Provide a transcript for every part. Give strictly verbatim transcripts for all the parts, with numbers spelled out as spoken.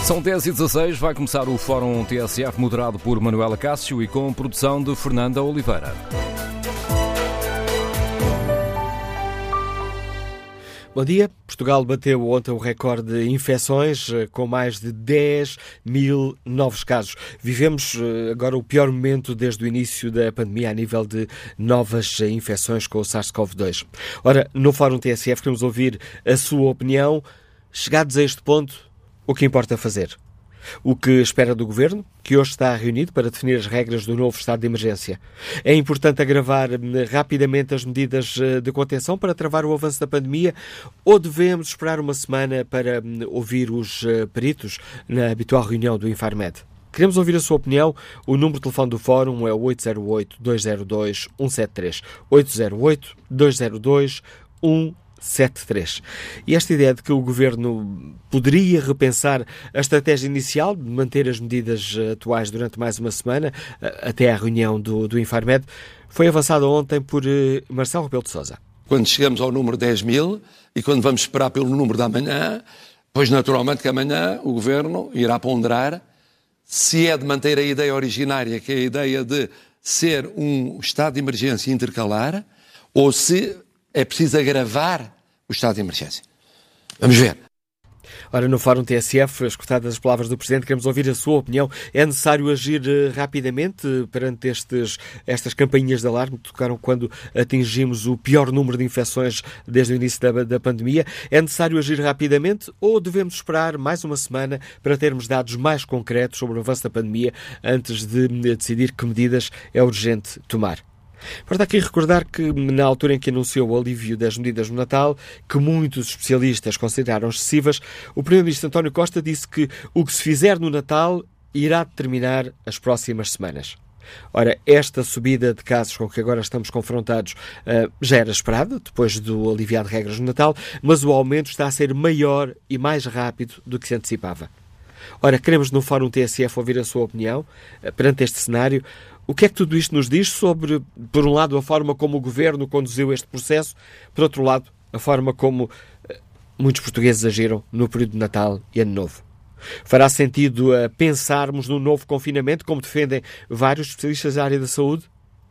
São dez e dezasseis, vai começar o Fórum T S F moderado por Manuela Cássio e com produção de Fernanda Oliveira. Bom dia. Portugal bateu ontem o recorde de infecções, com mais de dez mil novos casos. Vivemos agora o pior momento desde o início da pandemia a nível de novas infecções com o SARS-CoV dois. Ora, no Fórum T S F queremos ouvir a sua opinião. Chegados a este ponto, o que importa fazer? O que espera do Governo, que hoje está reunido para definir as regras do novo estado de emergência? É importante agravar rapidamente as medidas de contenção para travar o avanço da pandemia ou devemos esperar uma semana para ouvir os peritos na habitual reunião do Infarmed? Queremos ouvir a sua opinião. O número de telefone do Fórum é o oito zero oito, dois zero dois, um sete três. oito zero oito, dois zero dois, um sete três. E esta ideia de que o Governo poderia repensar a estratégia inicial de manter as medidas atuais durante mais uma semana, até à reunião do, do Infarmed, foi avançada ontem por Marcelo Rebelo de Sousa. Quando chegamos ao número dez mil e quando vamos esperar pelo número da manhã, pois naturalmente que amanhã o Governo irá ponderar se é de manter a ideia originária, que é a ideia de ser um estado de emergência intercalar, ou se é preciso agravar o estado de emergência. Vamos ver. Ora, no Fórum T S F, escutadas as palavras do Presidente, queremos ouvir a sua opinião. É necessário agir rapidamente perante estes, estas campainhas de alarme que tocaram quando atingimos o pior número de infecções desde o início da, da pandemia? É necessário agir rapidamente ou devemos esperar mais uma semana para termos dados mais concretos sobre o avanço da pandemia antes de decidir que medidas é urgente tomar? Para aqui recordar que, na altura em que anunciou o alívio das medidas no Natal, que muitos especialistas consideraram excessivas, o Primeiro-Ministro António Costa disse que o que se fizer no Natal irá determinar as próximas semanas. Ora, esta subida de casos com que agora estamos confrontados uh, já era esperada, depois do aliviar de regras no Natal, mas o aumento está a ser maior e mais rápido do que se antecipava. Ora, queremos no Fórum T S F ouvir a sua opinião uh, perante este cenário. O que é que tudo isto nos diz sobre, por um lado, a forma como o Governo conduziu este processo, por outro lado, a forma como uh, muitos portugueses agiram no período de Natal e Ano Novo? Fará sentido uh, pensarmos no novo confinamento, como defendem vários especialistas da área da saúde?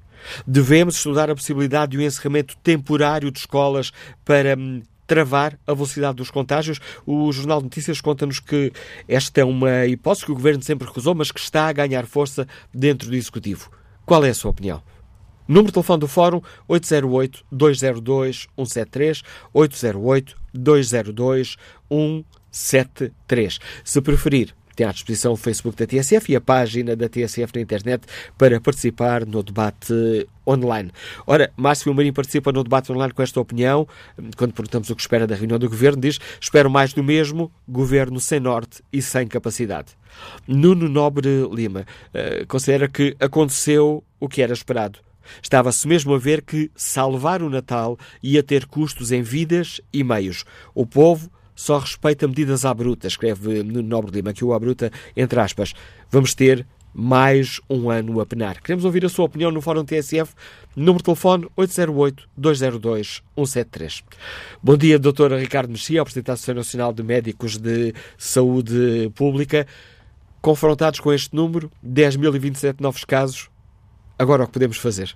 Devemos estudar a possibilidade de um encerramento temporário de escolas para um, travar a velocidade dos contágios? O Jornal de Notícias conta-nos que esta é uma hipótese que o Governo sempre recusou, mas que está a ganhar força dentro do Executivo. Qual é a sua opinião? Número de telefone do Fórum oito zero oito, dois zero dois, um sete três, oito zero oito, dois zero dois, um sete três. Se preferir, tem à disposição o Facebook da T S F e a página da T S F na internet para participar no debate online. Ora, Márcio Marinho participa no debate online com esta opinião. Quando perguntamos o que espera da reunião do Governo, diz: espero mais do mesmo, Governo sem norte e sem capacidade. Nuno Nobre Lima uh, considera que aconteceu o que era esperado. Estava-se mesmo a ver que salvar o Natal ia ter custos em vidas e meios. O povo só respeita medidas à bruta, escreve Nuno Nobre Lima, que o à bruta, entre aspas. Vamos ter mais um ano a penar. Queremos ouvir a sua opinião no Fórum T S F. Número de telefone oito zero oito, dois zero dois, um sete três. Bom dia, doutor Ricardo Mexia, Presidente da Associação Nacional de Médicos de Saúde Pública. Confrontados com este número, dez mil e vinte e sete novos casos, agora o que podemos fazer?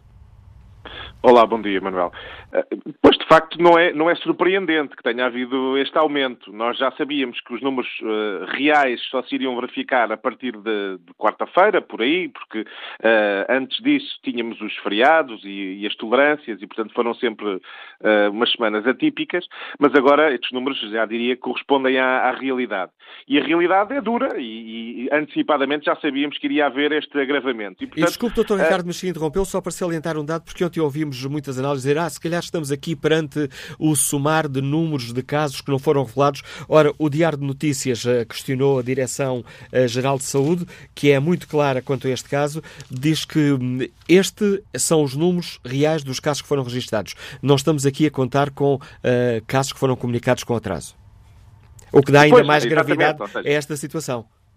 Olá, bom dia, Manuel. Pois, de facto, não é, não é surpreendente que tenha havido este aumento. Nós já sabíamos que os números uh, reais só se iriam verificar a partir de, de quarta-feira, por aí, porque uh, antes disso tínhamos os feriados e, e as tolerâncias e, portanto, foram sempre uh, umas semanas atípicas, mas agora estes números, já diria, correspondem à, à realidade. E a realidade é dura e, e antecipadamente já sabíamos que iria haver este agravamento. E, portanto, e desculpe, doutor uh, Ricardo Mexia, interrompeu só para salientar um dado, porque ontem ouvimos muitas análises dizer, ah, se calhar estamos aqui perante o somar de números de casos que não foram revelados. Ora, o Diário de Notícias uh, questionou a Direção-Geral de Saúde, que é muito clara quanto a este caso, diz que um, estes são os números reais dos casos que foram registados. Não estamos aqui a contar com uh, casos que foram comunicados com atraso. O que dá ainda pois, mais gravidade seja, a esta situação.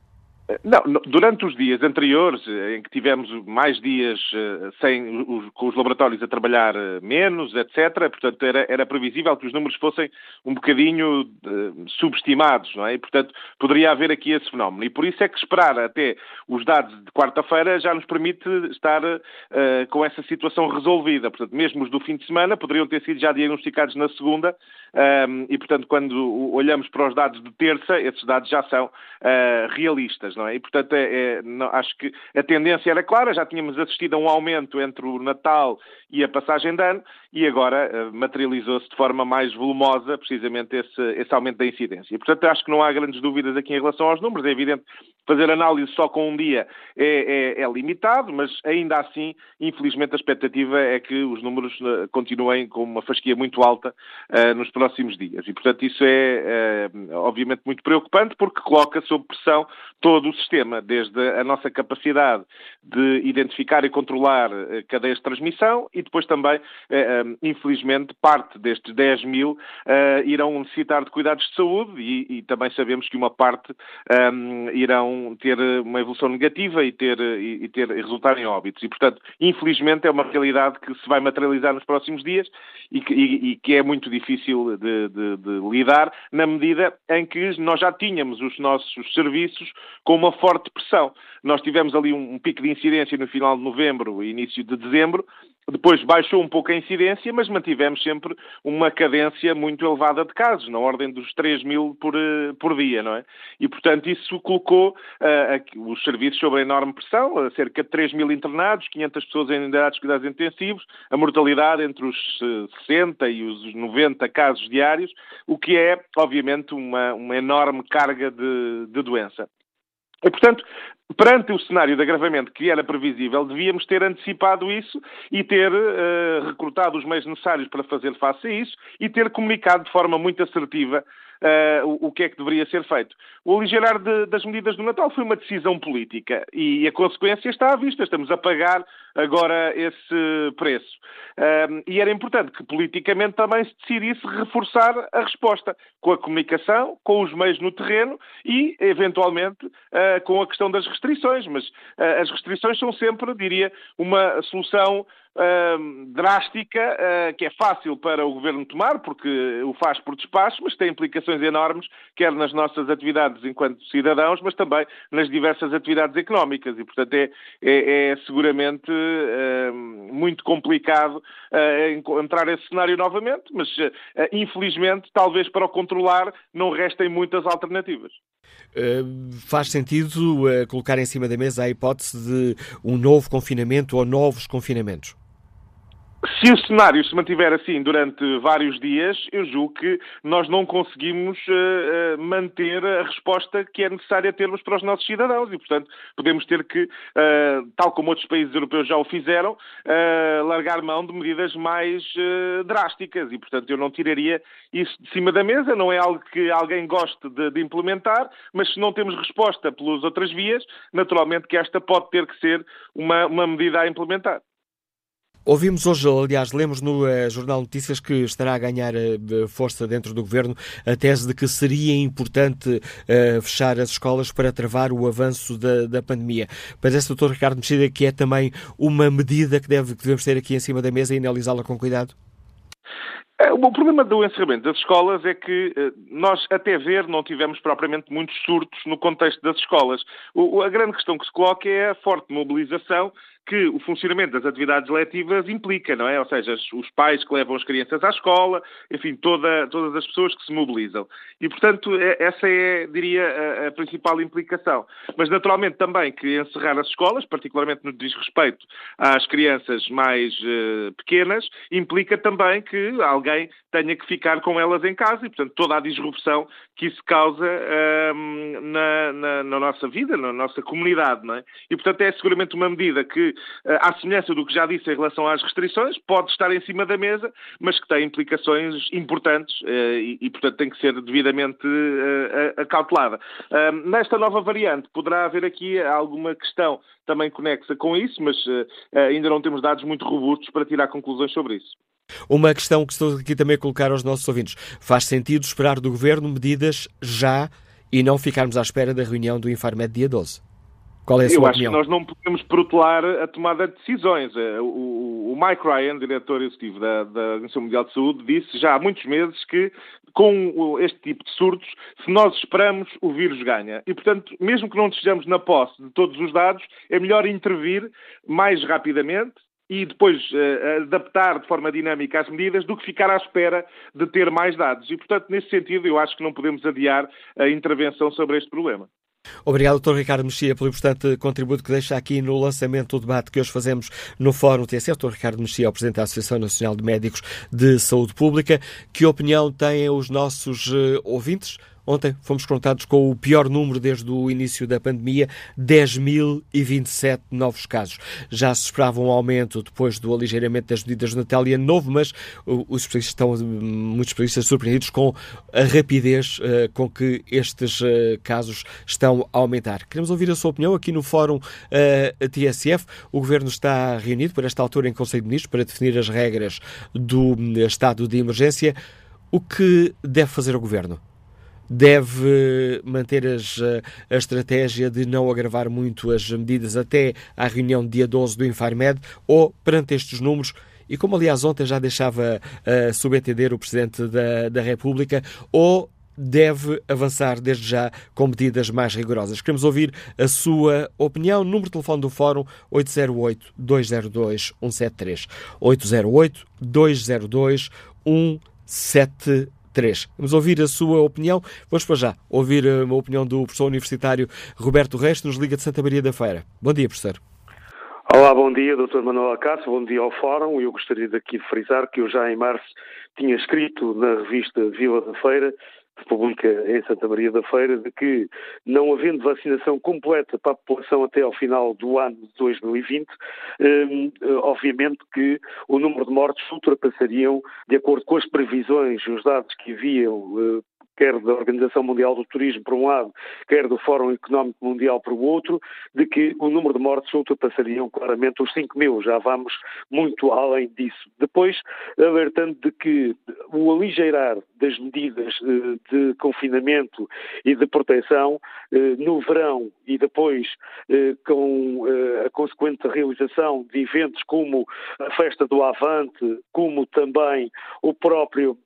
Não, durante os dias anteriores, em que tivemos mais dias sem, os, com os laboratórios a trabalhar menos, etcétera, portanto, era, era previsível que os números fossem um bocadinho uh, subestimados, não é? E, portanto, poderia haver aqui esse fenómeno. E por isso é que esperar até os dados de quarta-feira já nos permite estar uh, com essa situação resolvida. Portanto, mesmo os do fim de semana poderiam ter sido já diagnosticados na segunda, um, e, portanto, quando olhamos para os dados de terça, esses dados já são uh, realistas, não é? E, portanto, é, é, não, acho que a tendência era clara, já tínhamos assistido a um aumento entre o Natal e a passagem de ano, e agora uh, materializou-se de forma mais volumosa, precisamente, esse, esse aumento da incidência. E, portanto, acho que não há grandes dúvidas aqui em relação aos números. É evidente que fazer análise só com um dia é, é, é limitado, mas ainda assim, infelizmente, a expectativa é que os números uh, continuem com uma fasquia muito alta uh, nos próximos dias. E, portanto, isso é, uh, obviamente, muito preocupante, porque coloca sob pressão todo o sistema, desde a nossa capacidade de identificar e controlar uh, cadeias de transmissão e depois também, uh, um, infelizmente, parte destes dez mil uh, irão necessitar de cuidados de saúde e, e também sabemos que uma parte um, irão ter uma evolução negativa e, ter, e, e ter, e resultar em óbitos. E, portanto, infelizmente, é uma realidade que se vai materializar nos próximos dias e que, e, e que é muito difícil de, de, de lidar, na medida em que nós já tínhamos os nossos serviços com uma forte pressão. Nós tivemos ali um, um pico de incidência no final de novembro e início de dezembro, depois baixou um pouco a incidência, mas mantivemos sempre uma cadência muito elevada de casos, na ordem dos três mil por, por dia, não é? E, portanto, isso colocou uh, os serviços sob enorme pressão, uh, cerca de três mil internados, quinhentas pessoas em unidades de cuidados intensivos, a mortalidade entre os uh, sessenta e os noventa casos diários, o que é, obviamente, uma, uma enorme carga de, de doença. E, portanto, perante o cenário de agravamento que era previsível, devíamos ter antecipado isso e ter uh, recrutado os meios necessários para fazer face a isso e ter comunicado de forma muito assertiva uh, o, o que é que deveria ser feito. O aligerar de, das medidas do Natal foi uma decisão política e a consequência está à vista. Estamos a pagar agora esse preço. Um, e era importante que politicamente também se decidisse reforçar a resposta com a comunicação, com os meios no terreno e, eventualmente, uh, com a questão das restrições. Mas uh, as restrições são sempre, diria, uma solução Uh, drástica, uh, que é fácil para o Governo tomar, porque o faz por despacho, mas tem implicações enormes, quer nas nossas atividades enquanto cidadãos, mas também nas diversas atividades económicas. E, portanto, é, é, é seguramente uh, muito complicado uh, encontrar esse cenário novamente, mas, uh, infelizmente, talvez para o controlar não restem muitas alternativas. Uh, faz sentido uh, colocar em cima da mesa a hipótese de um novo confinamento ou novos confinamentos? Se o cenário se mantiver assim durante vários dias, eu julgo que nós não conseguimos uh, manter a resposta que é necessária termos para os nossos cidadãos e, portanto, podemos ter que, uh, tal como outros países europeus já o fizeram, uh, largar mão de medidas mais uh, drásticas e, portanto, eu não tiraria isso de cima da mesa. Não é algo que alguém goste de, de implementar, mas se não temos resposta pelas outras vias, naturalmente que esta pode ter que ser uma, uma medida a implementar. Ouvimos hoje, aliás, lemos no uh, Jornal Notícias que estará a ganhar uh, força dentro do Governo a tese de que seria importante uh, fechar as escolas para travar o avanço da, da pandemia. Parece, doutor Ricardo Mexida, que é também uma medida que, deve, que devemos ter aqui em cima da mesa e analisá-la com cuidado? O problema do encerramento das escolas é que nós, até ver, não tivemos propriamente muitos surtos no contexto das escolas. O, a grande questão que se coloca é a forte mobilização que o funcionamento das atividades letivas implica, não é? Ou seja, os pais que levam as crianças à escola, enfim, toda, todas as pessoas que se mobilizam. E, portanto, essa é, diria, a, a principal implicação. Mas, naturalmente, também que encerrar as escolas, particularmente no que diz respeito às crianças mais uh, pequenas, implica também que alguém tenha que ficar com elas em casa e, portanto, toda a disrupção que isso causa uh, na, na, na nossa vida, na nossa comunidade, não é? E, portanto, é seguramente uma medida que, à semelhança do que já disse em relação às restrições, pode estar em cima da mesa, mas que tem implicações importantes e, e portanto, tem que ser devidamente acautelada. Nesta nova variante, poderá haver aqui alguma questão também conexa com isso, mas ainda não temos dados muito robustos para tirar conclusões sobre isso. Uma questão que estou aqui também a colocar aos nossos ouvintes. Faz sentido esperar do Governo medidas já e não ficarmos à espera da reunião do Infarmed dia doze. Qual é a sua Eu opinião? acho que nós não podemos protelar a tomada de decisões. O, o Mike Ryan, diretor executivo da, da Organização Mundial de Saúde, disse já há muitos meses que com este tipo de surtos, se nós esperamos, o vírus ganha. E, portanto, mesmo que não estejamos na posse de todos os dados, é melhor intervir mais rapidamente e depois uh, adaptar de forma dinâmica as medidas do que ficar à espera de ter mais dados. E, portanto, nesse sentido, eu acho que não podemos adiar a intervenção sobre este problema. Obrigado, doutor Ricardo Mexia, pelo importante contributo que deixa aqui no lançamento do debate que hoje fazemos no Fórum T S F. doutor Ricardo Mexia, o Presidente da Associação Nacional de Médicos de Saúde Pública. Que opinião têm os nossos uh, ouvintes? Ontem fomos confrontados com o pior número desde o início da pandemia, dez mil e vinte e sete novos casos. Já se esperava um aumento depois do aligeiramento das medidas de Natal e Ano Novo, mas os especialistas estão, muitos especialistas, surpreendidos com a rapidez uh, com que estes uh, casos estão a aumentar. Queremos ouvir a sua opinião aqui no Fórum uh, T S F. O Governo está reunido por esta altura em Conselho de Ministros para definir as regras do uh, estado de emergência. O que deve fazer o Governo? Deve manter as, a estratégia de não agravar muito as medidas até à reunião dia doze do Infarmed, ou, perante estes números, e como aliás ontem já deixava uh, subentender o Presidente da, da República, ou deve avançar desde já com medidas mais rigorosas? Queremos ouvir a sua opinião. Número de telefone do Fórum oito zero oito, dois zero dois, um sete três. oito zero oito, dois zero dois, um sete três. Vamos ouvir a sua opinião. Vamos para já ouvir a opinião do professor universitário Roberto Reis, nos Liga de Santa Maria da Feira. Bom dia, professor. Olá, bom dia, doutor Manuel Acácio, bom dia ao Fórum. Eu gostaria daqui de frisar que eu já em março tinha escrito na revista Vila da Feira, que se publica em Santa Maria da Feira, de que, não havendo vacinação completa para a população até ao final do ano de dois mil e vinte, eh, obviamente que o número de mortes ultrapassariam, de acordo com as previsões e os dados que haviam, eh, quer da Organização Mundial do Turismo, por um lado, quer do Fórum Económico Mundial, por outro, de que o número de mortes ultrapassariam claramente os cinco mil. Já vamos muito além disso. Depois, alertando de que o aligeirar das medidas de confinamento e de proteção no verão e depois com a consequente realização de eventos como a Festa do Avante, como também o próprio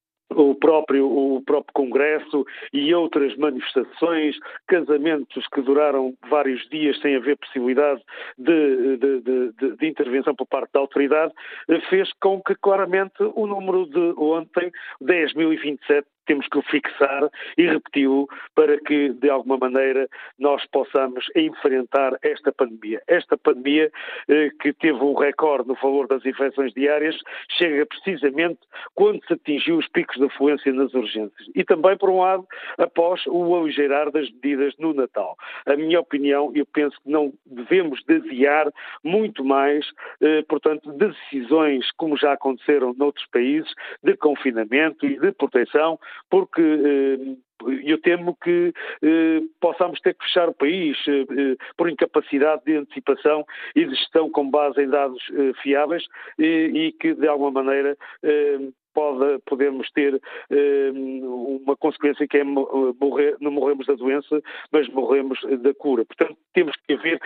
o próprio, o próprio Congresso e outras manifestações, casamentos que duraram vários dias sem haver possibilidade de, de, de, de intervenção por parte da autoridade, fez com que claramente o número de ontem, dez mil e vinte e sete, temos que o fixar e repeti-lo para que, de alguma maneira, nós possamos enfrentar esta pandemia. Esta pandemia, eh, que teve um recorde no valor das infecções diárias, chega precisamente quando se atingiu os picos de afluência nas urgências. E também, por um lado, após o aligeirar das medidas no Natal. A minha opinião, eu penso que não devemos desviar muito mais, eh, portanto, de decisões, como já aconteceram noutros países, de confinamento e de proteção, porque eh, eu temo que eh, possamos ter que fechar o país eh, por incapacidade de antecipação e de gestão com base em dados eh, fiáveis e, e que, de alguma maneira, eh, Pode, podemos ter eh, uma consequência que é morrer, não morremos da doença, mas morremos da cura. Portanto, temos que haver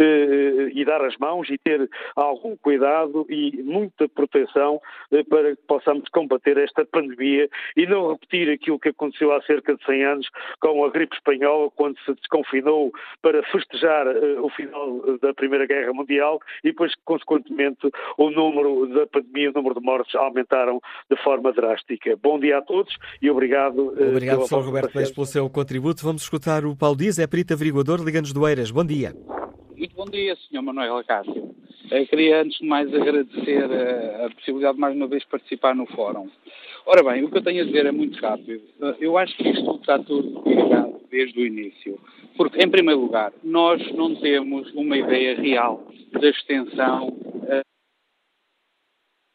eh, e dar as mãos e ter algum cuidado e muita proteção eh, para que possamos combater esta pandemia e não repetir aquilo que aconteceu há cerca de cem anos com a gripe espanhola, quando se desconfinou para festejar eh, o final da Primeira Guerra Mundial e depois, consequentemente, o número da pandemia, o número de mortes aumentaram de forma drástica. Bom dia a todos e obrado. Obrigado, professor Roberto Reis, pelo seu contributo. Vamos escutar o Paulo Dias, é perito averiguador, Liga-nos do Eiras. Bom dia. Muito bom dia, senhor Manuel Acácio. Eu queria, antes de mais, agradecer a, a possibilidade de mais uma vez participar no Fórum. Ora bem, o que eu tenho a dizer é muito rápido. Eu acho que isto está tudo ligado desde o início. Porque, em primeiro lugar, nós não temos uma ideia real da extensão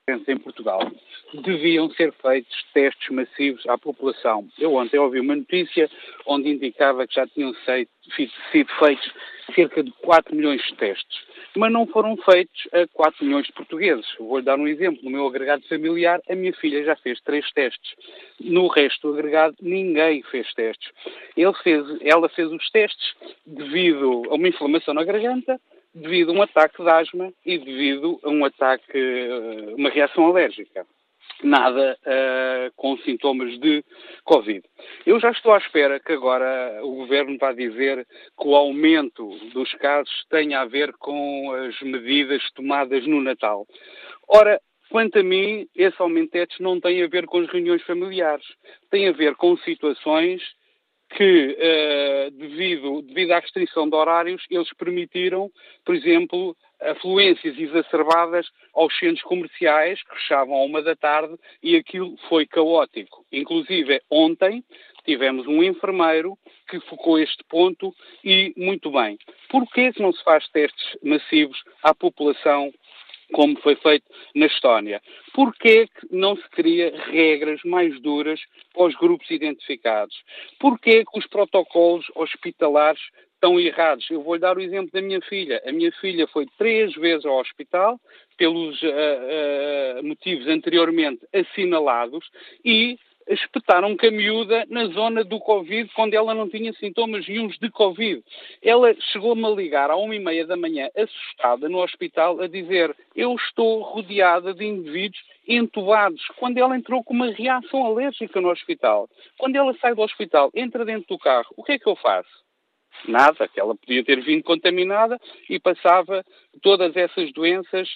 em Portugal, deviam ser feitos testes massivos à população. Eu ontem ouvi uma notícia onde indicava que já tinham sido feitos cerca de quatro milhões de testes, mas não foram feitos a quatro milhões de portugueses. Vou-lhe dar um exemplo. No meu agregado familiar, a minha filha já fez três testes. No resto do agregado, ninguém fez testes. Ele fez, ela fez os testes devido a uma inflamação na garganta, devido a um ataque de asma e devido a um ataque, uma reação alérgica. Nada uh, com sintomas de Covid. Eu já estou à espera que agora o Governo vá dizer que o aumento dos casos tenha a ver com as medidas tomadas no Natal. Ora, quanto a mim, esse aumento de testes não tem a ver com as reuniões familiares. Tem a ver com situações que, uh, devido, devido à restrição de horários, eles permitiram, por exemplo, afluências exacerbadas aos centros comerciais, que fechavam à uma da tarde, e aquilo foi caótico. Inclusive, ontem tivemos um enfermeiro que focou este ponto e, muito bem. Porquê que não se faz testes massivos à população como foi feito na Estónia? Porquê que não se cria regras mais duras para os grupos identificados? Porquê que os protocolos hospitalares estão errados? Eu vou-lhe dar o exemplo da minha filha. A minha filha foi três vezes ao hospital, pelos uh, uh, motivos anteriormente assinalados, e espetaram-me com a miúda na zona do Covid, quando ela não tinha sintomas nenhuns de Covid. Ela chegou-me a ligar à uma e meia da manhã, assustada, no hospital, a dizer: eu estou rodeada de indivíduos entubados, quando ela entrou com uma reação alérgica no hospital. Quando ela sai do hospital, entra dentro do carro, o que é que eu faço? Nada, que ela podia ter vindo contaminada e passava todas essas doenças.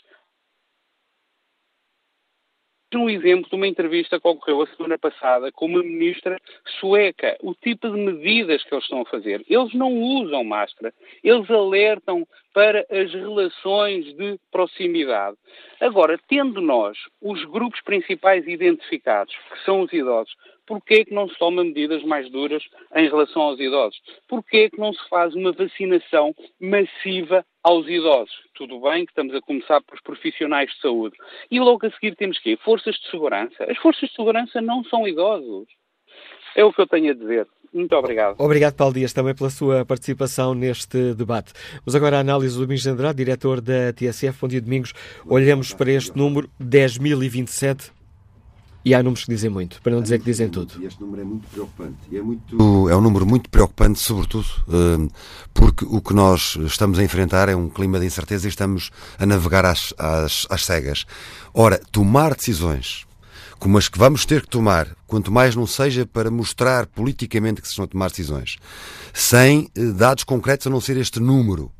Um exemplo de uma entrevista que ocorreu a semana passada com uma ministra sueca. O tipo de medidas que eles estão a fazer. Eles não usam máscara. Eles alertam para as relações de proximidade. Agora, tendo nós os grupos principais identificados, que são os idosos, porquê que não se tomam medidas mais duras em relação aos idosos? Porquê que não se faz uma vacinação massiva aos idosos? Tudo bem que estamos a começar pelos profissionais de saúde. E logo a seguir temos que forças de segurança. As forças de segurança não são idosos. É o que eu tenho a dizer. Muito obrigado. Obrigado, Paulo Dias, também pela sua participação neste debate. Vamos agora à análise do Domingos de Andrade, diretor da T S F. Bom dia, Domingos. Olhamos para este número, dez mil e vinte e sete, e há números que dizem muito, para não dizer que dizem tudo. E este número é muito preocupante. E é, muito, é um número muito preocupante, sobretudo porque o que nós estamos a enfrentar é um clima de incerteza e estamos a navegar às, às, às cegas. Ora, tomar decisões como as que vamos ter que tomar, quanto mais não seja para mostrar politicamente que se estão a tomar decisões, sem dados concretos a não ser este número,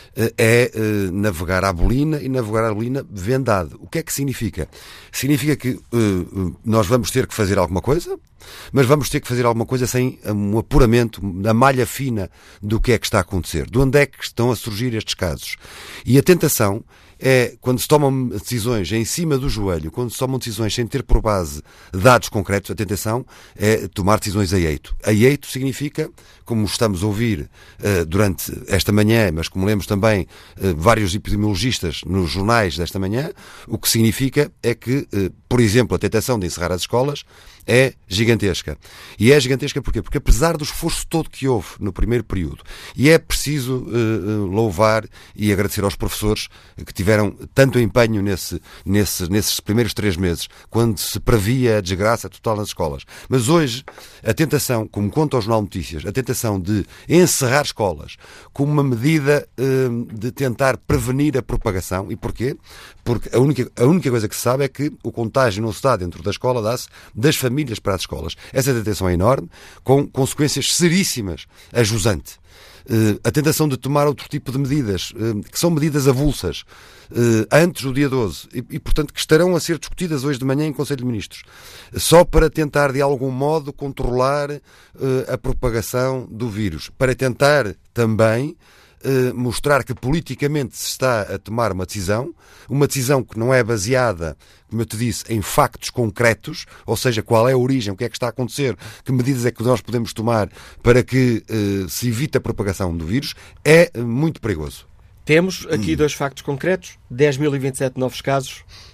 é navegar à bolina e navegar à bolina vendado. O que é que significa? Significa que uh, nós vamos ter que fazer alguma coisa, mas vamos ter que fazer alguma coisa sem um apuramento da malha fina do que é que está a acontecer, de onde é que estão a surgir estes casos. E a tentação é, quando se tomam decisões em cima do joelho, quando se tomam decisões sem ter por base dados concretos, a tentação é tomar decisões a eito. A eito significa, como estamos a ouvir uh, durante esta manhã, mas como lemos também uh, vários epidemiologistas nos jornais desta manhã, o que significa é que, uh, por exemplo, a tentação de encerrar as escolas é gigantesca. E é gigantesca porquê? Porque apesar do esforço todo que houve no primeiro período, e é preciso uh, louvar e agradecer aos professores que tiveram tanto empenho nesse, nesse, nesses primeiros três meses, quando se previa a desgraça total nas escolas. Mas hoje, a tentação, como conta o Jornal Notícias, a tentação de encerrar escolas como uma medida uh, de tentar prevenir a propagação. E porquê? Porque a única, a única coisa que se sabe é que o contágio não se dá dentro da escola, dá-se das famílias para as escolas. Essa tentação é enorme, com consequências seríssimas a jusante. Uh, a tentação de tomar outro tipo de medidas, uh, que são medidas avulsas, uh, antes do dia doze, e, e, portanto, que estarão a ser discutidas hoje de manhã em Conselho de Ministros, só para tentar, de algum modo, controlar uh, a propagação do vírus, para tentar também Uh, mostrar que politicamente se está a tomar uma decisão, uma decisão que não é baseada, como eu te disse, em factos concretos, ou seja, qual é a origem, o que é que está a acontecer, que medidas é que nós podemos tomar para que uh, se evite a propagação do vírus, é uh, muito perigoso. Temos aqui hum. dois factos concretos, dez mil e vinte e sete novos casos.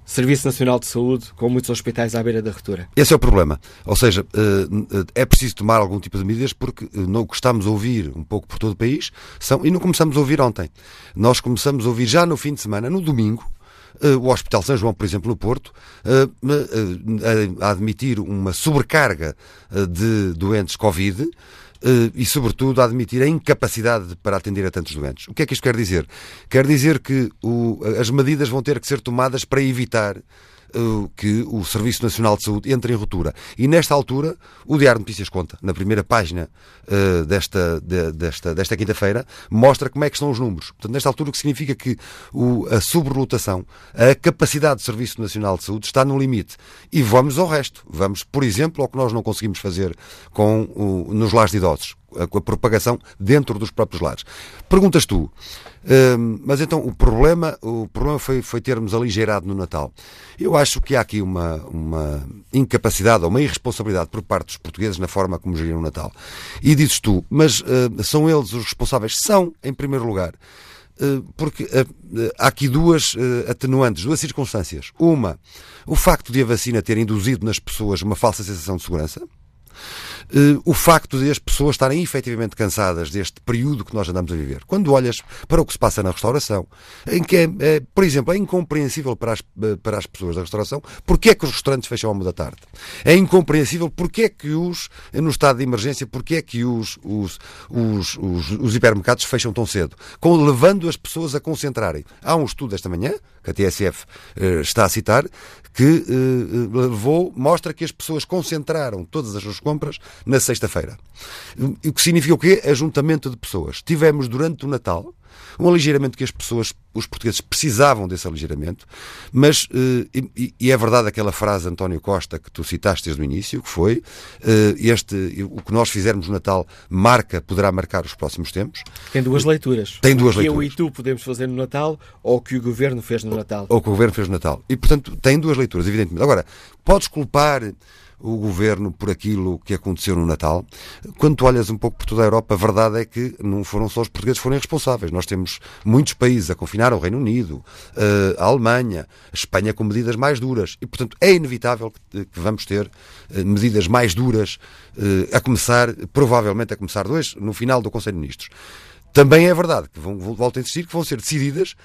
Serviço Nacional de Saúde, com muitos hospitais à beira da ruptura. Esse é o problema. Ou seja, é preciso tomar algum tipo de medidas porque o que estamos a ouvir um pouco por todo o país são, e não começamos a ouvir ontem, nós começamos a ouvir já no fim de semana, no domingo, o Hospital São João, por exemplo, no Porto, a admitir uma sobrecarga de doentes Covid e, sobretudo, a admitir a incapacidade para atender a tantos doentes. O que é que isto quer dizer? Quer dizer que o, as medidas vão ter que ser tomadas para evitar uh, que o Serviço Nacional de Saúde entre em ruptura. E, nesta altura, o Diário de Notícias conta, na primeira página uh, desta, de, desta, desta quinta-feira, mostra como é que estão os números. Portanto, nesta altura, o que significa que o, a sobrelotação, a capacidade do Serviço Nacional de Saúde está no limite. E vamos ao resto. Vamos, por exemplo, ao que nós não conseguimos fazer com o, nos lares de idosos, com a propagação dentro dos próprios lares. Perguntas tu, hum, mas então o problema, o problema foi, foi termos aligeirado no Natal. Eu acho que há aqui uma, uma incapacidade ou uma irresponsabilidade por parte dos portugueses na forma como geriram o Natal. E dizes tu, mas uh, são eles os responsáveis? São, em primeiro lugar. Uh, porque uh, uh, há aqui duas uh, atenuantes, duas circunstâncias. Uma, o facto de a vacina ter induzido nas pessoas uma falsa sensação de segurança. Uh, o facto de as pessoas estarem efetivamente cansadas deste período que nós andamos a viver. Quando olhas para o que se passa na restauração, em que, é, é, por exemplo, é incompreensível para as, para as pessoas da restauração porque é que os restaurantes fecham à uma da tarde. É incompreensível porque é que os, no estado de emergência, porque é que os, os, os, os, os hipermercados fecham tão cedo, com, levando as pessoas a concentrarem. Há um estudo esta manhã, que a T S F uh, está a citar, que uh, levou, mostra que as pessoas concentraram todas as suas compras na sexta-feira. O que significa o quê? Ajuntamento de pessoas. Tivemos durante o Natal um aligeiramento que as pessoas, os portugueses, precisavam desse aligeiramento, mas, e, e é verdade aquela frase, António Costa, que tu citaste desde o início, que foi, este, o que nós fizermos no Natal marca, poderá marcar os próximos tempos. Tem duas leituras. Tem duas o que leituras. eu e tu podemos fazer no Natal, ou o que o Governo fez no Natal. Ou o que o Governo fez no Natal. E, portanto, tem duas leituras, evidentemente. Agora, podes culpar o Governo por aquilo que aconteceu no Natal. Quando tu olhas um pouco por toda a Europa, a verdade é que não foram só os portugueses que foram responsáveis. Nós temos muitos países a confinar, o Reino Unido, a Alemanha, a Espanha com medidas mais duras. E, portanto, é inevitável que vamos ter medidas mais duras, a começar, provavelmente a começar dois, no final do Conselho de Ministros. Também é verdade que, vão, volto a insistir, que vão ser decididas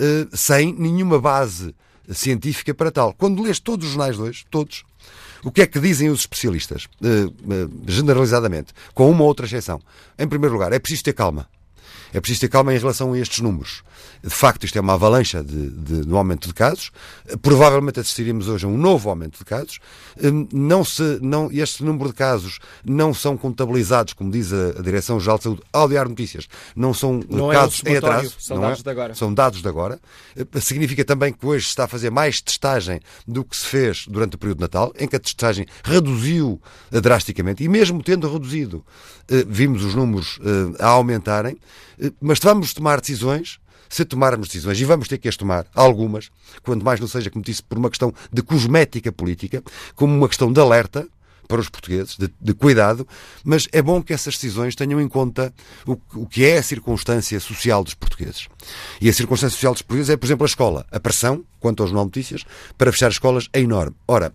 sem nenhuma base científica para tal. Quando lês todos os jornais dois, todos, o que é que dizem os especialistas, uh, uh, generalizadamente, com uma ou outra exceção? Em primeiro lugar, é preciso ter calma. É preciso ter calma em relação a estes números. De facto, isto é uma avalanche de, de, no aumento de casos. Provavelmente assistiríamos hoje a um novo aumento de casos. Não se, não, este número de casos não são contabilizados, como diz a, a Direção-Geral de Saúde, ao Diário de Notícias. Não são não casos é um em atraso. São não dados é? de agora. São dados de agora. Significa também que hoje se está a fazer mais testagem do que se fez durante o período de Natal, em que a testagem reduziu drasticamente. E mesmo tendo reduzido, vimos os números a aumentarem. Mas vamos tomar decisões, se tomarmos decisões, e vamos ter que as tomar, algumas, quanto mais não seja, como disse, por uma questão de cosmética política, como uma questão de alerta para os portugueses, de, de cuidado, mas é bom que essas decisões tenham em conta o, o que é a circunstância social dos portugueses. E a circunstância social dos portugueses é, por exemplo, a escola. A pressão, quanto aos Jornal de Notícias, para fechar escolas é enorme. Ora,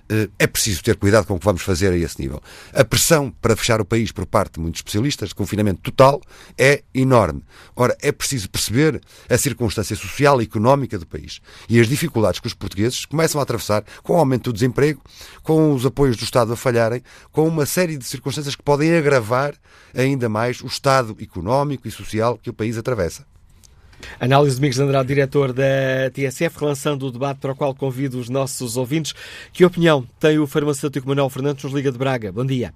é preciso ter cuidado com o que vamos fazer a esse nível. A pressão para fechar o país por parte de muitos especialistas, de confinamento total, é enorme. Ora, é preciso perceber a circunstância social e económica do país e as dificuldades que os portugueses começam a atravessar com o aumento do desemprego, com os apoios do Estado a falharem, com uma série de circunstâncias que podem agravar ainda mais o estado económico e social que o país atravessa. Análise de Domingos de Andrade, diretor da T S F, relançando o debate para o qual convido os nossos ouvintes. Que opinião tem o farmacêutico Manuel Fernandes, nos liga de Braga? Bom dia.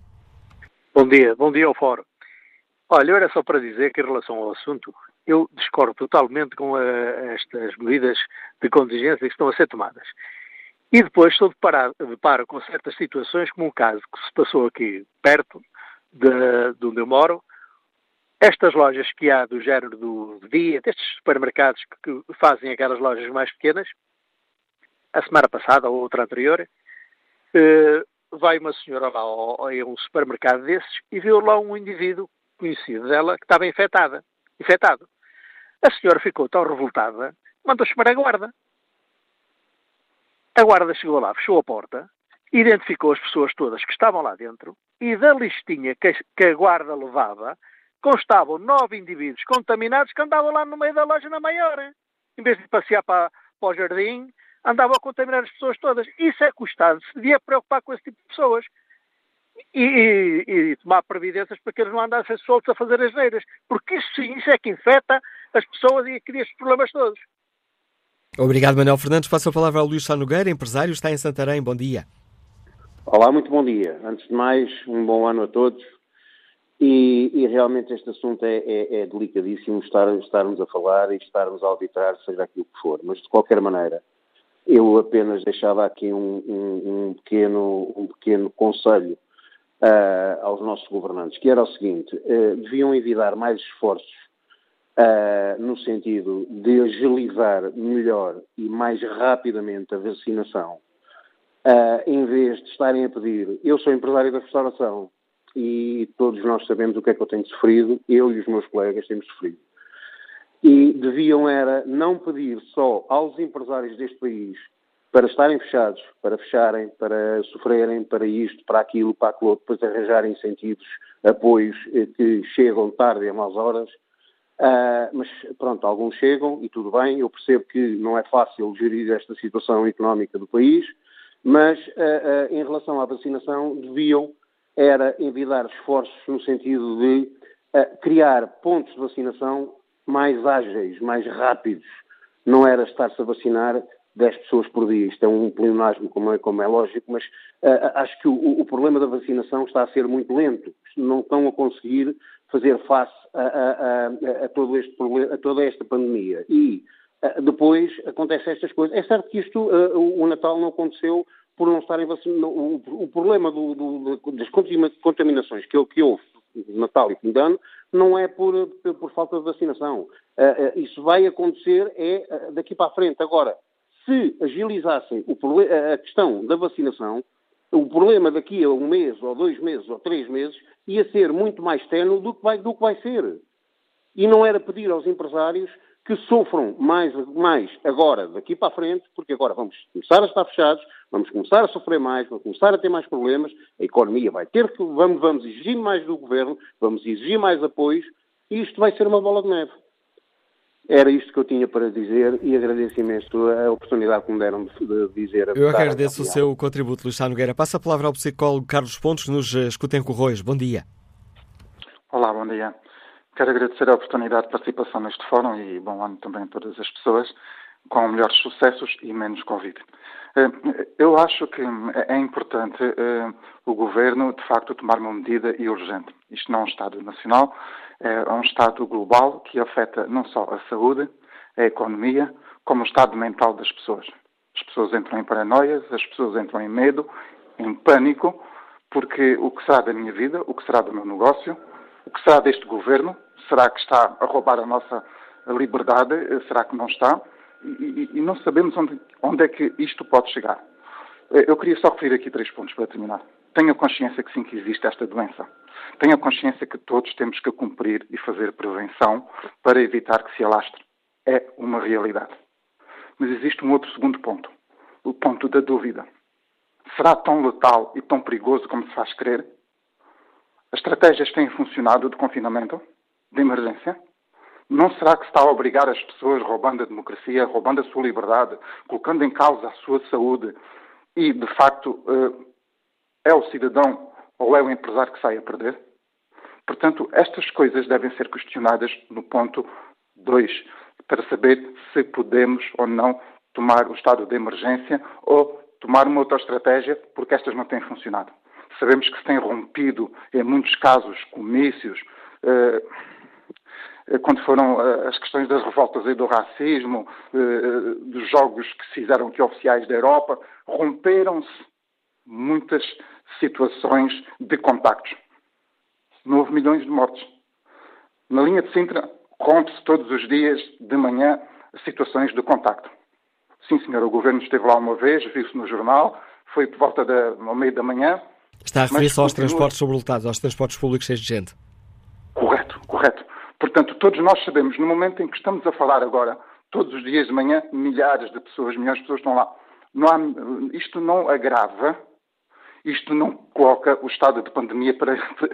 Bom dia, bom dia ao Fórum. Olha, era só para dizer que em relação ao assunto, eu discordo totalmente com a, estas medidas de contingência que estão a ser tomadas. E depois estou de parar, de par com certas situações, como um caso que se passou aqui perto de, de onde eu moro. Estas lojas que há do género do dia, destes supermercados que, que fazem aquelas lojas mais pequenas, a semana passada ou outra anterior, eh, vai uma senhora lá ao, a um supermercado desses e viu lá um indivíduo conhecido dela que estava infectada, infectado. A senhora ficou tão revoltada, mandou chamar a guarda. A guarda chegou lá, fechou a porta, identificou as pessoas todas que estavam lá dentro e da listinha que a, que a guarda levava constavam nove indivíduos contaminados que andavam lá no meio da loja na meia hora. Em vez de passear para, para o jardim, andavam a contaminar as pessoas todas. Isso é que o Estado se devia preocupar com esse tipo de pessoas. E, e, e tomar providências para que eles não andassem soltos a fazer as neiras. Porque isso sim, isso é que infecta as pessoas e cria estes problemas todos. Obrigado, Manuel Fernandes. Passo a palavra ao Luís Sá Nogueira, empresário, está em Santarém. Bom dia. Olá, muito bom dia. Antes de mais, um bom ano a todos. E, e realmente este assunto é, é, é delicadíssimo estar, estarmos a falar e estarmos a auditar, seja aquilo que for. Mas, de qualquer maneira, eu apenas deixava aqui um, um, um, pequeno, um pequeno conselho uh, aos nossos governantes, que era o seguinte: uh, deviam evitar mais esforços uh, no sentido de agilizar melhor e mais rapidamente a vacinação, uh, em vez de estarem a pedir. Eu sou empresário da restauração e todos nós sabemos o que é que eu tenho sofrido, eu e os meus colegas temos sofrido. E deviam era não pedir só aos empresários deste país para estarem fechados, para fecharem, para sofrerem, para isto, para aquilo, para aquilo outro, depois arranjarem incentivos, apoios que chegam tarde e a más horas. Uh, mas pronto, alguns chegam e tudo bem, eu percebo que não é fácil gerir esta situação económica do país, mas uh, uh, em relação à vacinação deviam era evitar esforços no sentido de uh, criar pontos de vacinação mais ágeis, mais rápidos. Não era estar-se a vacinar dez pessoas por dia. Isto é um pleonasmo, como é, como é lógico, mas uh, acho que o, o problema da vacinação está a ser muito lento. Não estão a conseguir fazer face a, a, a, a, todo este problema, a toda esta pandemia. E uh, depois acontecem estas coisas. É certo que isto, uh, o Natal não aconteceu por não estarem vacinados. O, o problema do, do, das contaminações que, que houve no Natal e fim de ano não é por, por falta de vacinação. Uh, uh, isso vai acontecer é uh, daqui para a frente. Agora, se agilizassem o, a questão da vacinação, o problema daqui a um mês, ou dois meses, ou três meses, ia ser muito mais ténue do que vai, do que vai ser. E não era pedir aos empresários que sofram mais, mais agora, daqui para a frente, porque agora vamos começar a estar fechados, vamos começar a sofrer mais, vamos começar a ter mais problemas, a economia vai ter que, vamos, vamos exigir mais do governo, vamos exigir mais apoios, e isto vai ser uma bola de neve. Era isto que eu tinha para dizer e agradeço imenso a oportunidade que me deram de dizer. Eu agradeço o seu contributo, Luís Sá Nogueira. Passa a palavra ao psicólogo Carlos Pontes, que nos escuta em Corroios. Bom dia. Olá, bom dia. Quero agradecer a oportunidade de participação neste fórum e bom ano também a todas as pessoas, com melhores sucessos e menos Covid. Eu acho que é importante o Governo, de facto, tomar uma medida e urgente. Isto não é um Estado nacional, é um Estado global que afeta não só a saúde, a economia, como o estado mental das pessoas. As pessoas entram em paranoias, as pessoas entram em medo, em pânico, porque o que será da minha vida, o que será do meu negócio, o que será deste Governo, será que está a roubar a nossa liberdade, será que não está? E, e não sabemos onde, onde é que isto pode chegar. Eu queria só referir aqui três pontos para terminar. Tenha consciência que sim, que existe esta doença. Tenha consciência que todos temos que cumprir e fazer prevenção para evitar que se alastre. É uma realidade. Mas existe um outro segundo ponto. O ponto da dúvida. Será tão letal e tão perigoso como se faz crer? As estratégias têm funcionado de confinamento, de emergência? Não será que se está a obrigar as pessoas, roubando a democracia, roubando a sua liberdade, colocando em causa a sua saúde e, de facto, é o cidadão ou é o empresário que sai a perder? Portanto, estas coisas devem ser questionadas no ponto dois, para saber se podemos ou não tomar o estado de emergência ou tomar uma outra estratégia, porque estas não têm funcionado. Sabemos que se tem rompido, em muitos casos, comícios, eh, quando foram as questões das revoltas e do racismo, eh, dos jogos que se fizeram aqui oficiais da Europa, romperam-se muitas situações de contactos. Não houve milhões de mortes. Na linha de Sintra, rompe-se todos os dias de manhã situações de contacto. Sim, senhor, o Governo esteve lá uma vez, viu-se no jornal, foi por volta da, ao meio da manhã. Está a referir-se aos continua... transportes sobrelotados, aos transportes públicos cheios de gente. Correto, correto. Portanto, todos nós sabemos, no momento em que estamos a falar agora, todos os dias de manhã, milhares de pessoas, milhões de pessoas estão lá. não há, isto não agrava, isto não coloca o estado de pandemia para,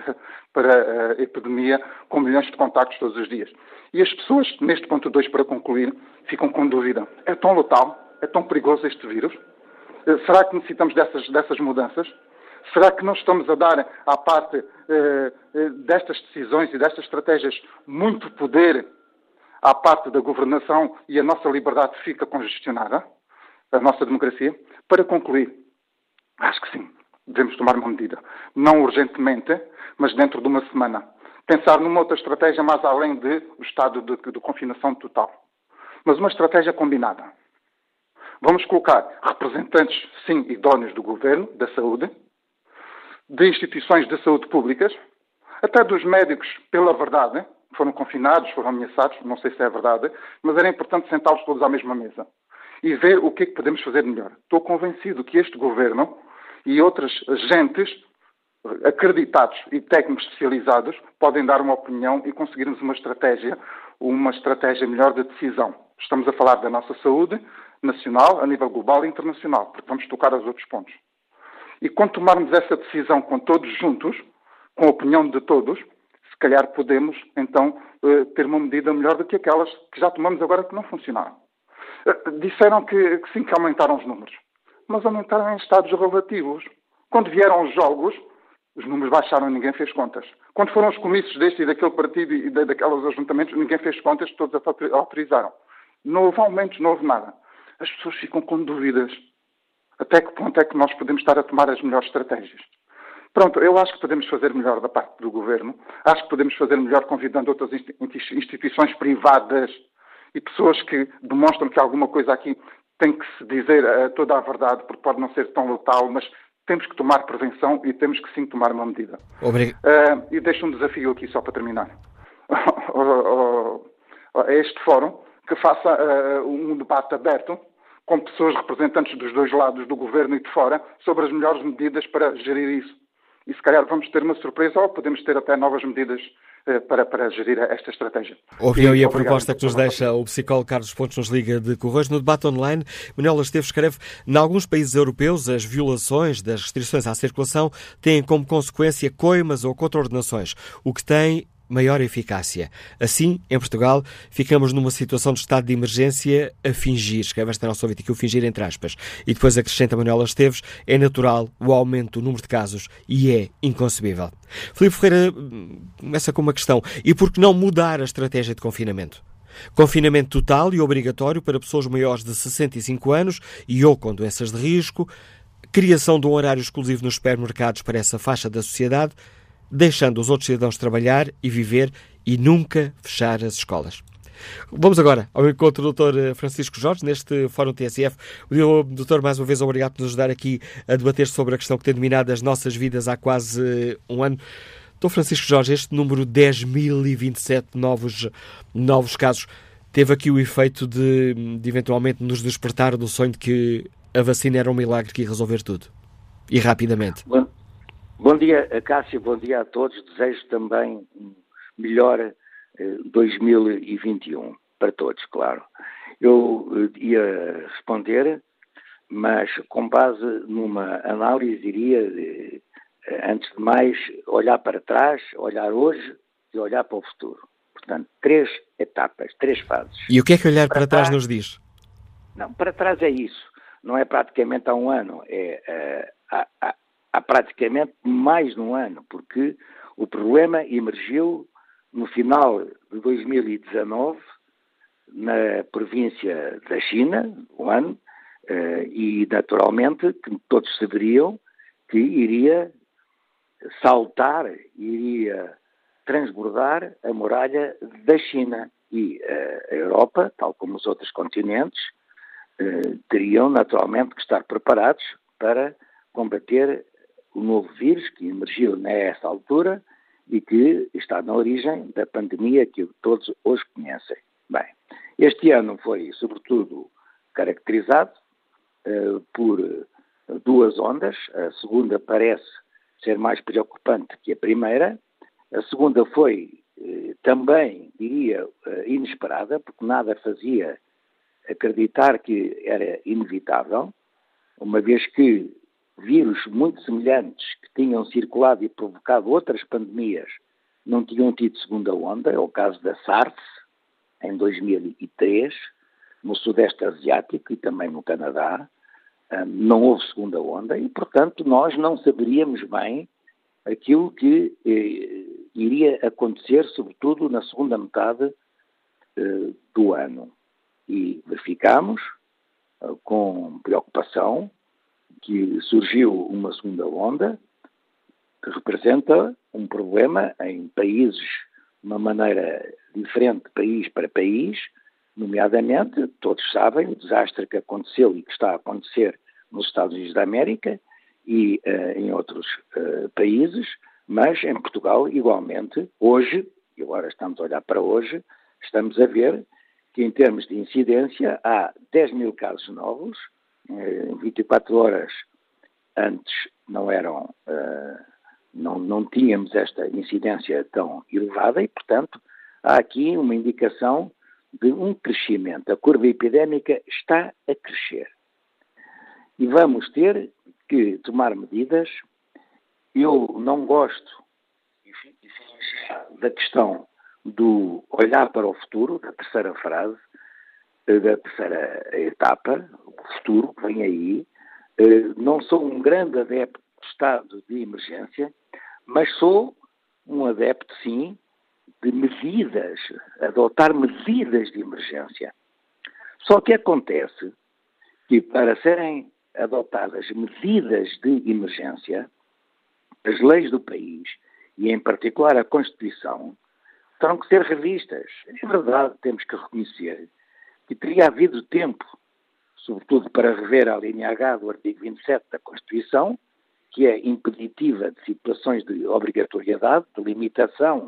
para a epidemia com milhões de contactos todos os dias. E as pessoas, neste ponto dois, para concluir, ficam com dúvida. É tão letal? É tão perigoso este vírus? Será que necessitamos dessas, dessas mudanças? Será que não estamos a dar à parte eh, destas decisões e destas estratégias muito poder à parte da governação e a nossa liberdade fica congestionada? A nossa democracia? Para concluir, acho que sim, devemos tomar uma medida. Não urgentemente, mas dentro de uma semana. Pensar numa outra estratégia mais além do estado de, de confinação total. Mas uma estratégia combinada. Vamos colocar representantes, sim, idóneos do governo, da saúde, de instituições de saúde públicas, até dos médicos, pela verdade, foram confinados, foram ameaçados, não sei se é verdade, mas era importante sentá-los todos à mesma mesa e ver o que é que podemos fazer melhor. Estou convencido que este governo e outras agentes acreditados e técnicos especializados podem dar uma opinião e conseguirmos uma estratégia, uma estratégia melhor de decisão. Estamos a falar da nossa saúde nacional, a nível global e internacional, porque vamos tocar aos outros pontos. E quando tomarmos essa decisão com todos juntos, com a opinião de todos, se calhar podemos, então, ter uma medida melhor do que aquelas que já tomamos agora que não funcionaram. Disseram que, que sim, que aumentaram os números. Mas aumentaram em estados relativos. Quando vieram os jogos, os números baixaram e ninguém fez contas. Quando foram os comícios deste e daquele partido e daqueles ajuntamentos, ninguém fez contas, todos autorizaram. Não houve aumentos, não houve nada. As pessoas ficam com dúvidas. Até que ponto é que nós podemos estar a tomar as melhores estratégias? Pronto, eu acho que podemos fazer melhor da parte do governo. Acho que podemos fazer melhor convidando outras instituições privadas e pessoas que demonstram que alguma coisa aqui tem que se dizer uh, toda a verdade, porque pode não ser tão letal, mas temos que tomar prevenção e temos que sim tomar uma medida. Obrigado. Uh, e deixo um desafio aqui só para terminar. A este fórum, que faça uh, um debate aberto com pessoas representantes dos dois lados, do governo e de fora, sobre as melhores medidas para gerir isso. E se calhar vamos ter uma surpresa ou podemos ter até novas medidas uh, para, para gerir esta estratégia. Ouviu e a proposta que nos deixa o psicólogo Carlos Pontes nos liga de Correios. No debate online, Manuela Esteves escreve: em alguns países europeus, as violações das restrições à circulação têm como consequência coimas ou contraordenações, o que tem maior eficácia. Assim, em Portugal, ficamos numa situação de estado de emergência a fingir, escreve esta nossa ouvinte aqui, o fingir entre aspas. E depois acrescenta Manuela Esteves: é natural o aumento do número de casos e é inconcebível. Filipe Ferreira começa com uma questão: e por que não mudar a estratégia de confinamento? Confinamento total e obrigatório para pessoas maiores de sessenta e cinco anos e ou com doenças de risco, criação de um horário exclusivo nos supermercados para essa faixa da sociedade, deixando os outros cidadãos trabalhar e viver e nunca fechar as escolas. Vamos agora ao encontro do doutor Francisco Jorge, neste Fórum T S F. O doutor, mais uma vez, obrigado por nos ajudar aqui a debater sobre a questão que tem dominado as nossas vidas há quase um ano. doutor Francisco Jorge, este número dez mil e vinte e sete novos, novos casos teve aqui o efeito de, de eventualmente nos despertar do sonho de que a vacina era um milagre que ia resolver tudo. E rapidamente. Bom. Bom dia, Cássio, bom dia a todos. Desejo também um melhor eh, dois mil e vinte e um para todos, claro. Eu eh, ia responder, mas com base numa análise, iria, eh, antes de mais, olhar para trás, olhar hoje e olhar para o futuro. Portanto, três etapas, três fases. E o que é que olhar para, para trás, trás nos diz? Não, para trás é isso. Não é praticamente há um ano, é eh, há, há Há praticamente mais de um ano, porque o problema emergiu no final de dois mil e dezanove, na província da China, Wuhan, e naturalmente que todos saberiam que iria saltar, iria transbordar a muralha da China. E a Europa, tal como os outros continentes, teriam naturalmente que estar preparados para combater o novo vírus que emergiu nessa altura e que está na origem da pandemia que todos hoje conhecem. Bem, este ano foi, sobretudo, caracterizado uh, por duas ondas. A segunda parece ser mais preocupante que a primeira. A segunda foi uh, também, diria, uh, inesperada, porque nada fazia acreditar que era inevitável. uma vez que vírus muito semelhantes que tinham circulado e provocado outras pandemias não tinham tido segunda onda, é o caso da SARS, em dois mil e três, no Sudeste Asiático e também no Canadá, não houve segunda onda e, portanto, nós não saberíamos bem aquilo que eh, iria acontecer, sobretudo na segunda metade eh, do ano. E verificamos, eh, com preocupação, que surgiu uma segunda onda que representa um problema em países de uma maneira diferente, país para país, nomeadamente, todos sabem, o desastre que aconteceu e que está a acontecer nos Estados Unidos da América e uh, em outros uh, países, mas em Portugal, igualmente, hoje, e agora estamos a olhar para hoje, estamos a ver que em termos de incidência há dez mil casos novos, em uh, vinte e quatro horas antes não eram, uh, não, não tínhamos esta incidência tão elevada e, portanto, há aqui uma indicação de um crescimento. A curva epidémica está a crescer. E vamos ter que tomar medidas. Eu não gosto, enfim, da questão do olhar para o futuro, da terceira frase, da terceira etapa, o futuro que vem aí. Não sou um grande adepto do estado de emergência, mas sou um adepto, sim, de medidas, adotar medidas de emergência. Só que acontece que para serem adotadas medidas de emergência, as leis do país, e em particular a Constituição, terão que ser revistas. É verdade, temos que reconhecer que teria havido tempo, sobretudo para rever a linha H do artigo vinte e sete da Constituição, que é impeditiva de situações de obrigatoriedade, de limitação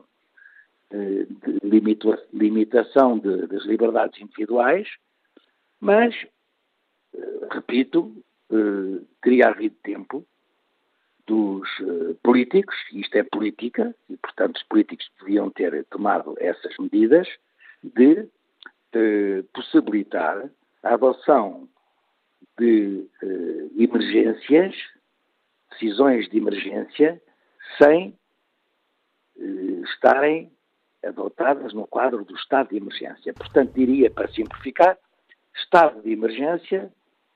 de limita, limitação de, das liberdades individuais, mas, repito, eh, teria havido tempo dos eh, políticos, isto é política, e portanto os políticos deviam ter tomado essas medidas, de eh, possibilitar a adoção de eh, emergências, decisões de emergência, sem eh, estarem adotadas no quadro do estado de emergência. Portanto, diria, para simplificar, estado de emergência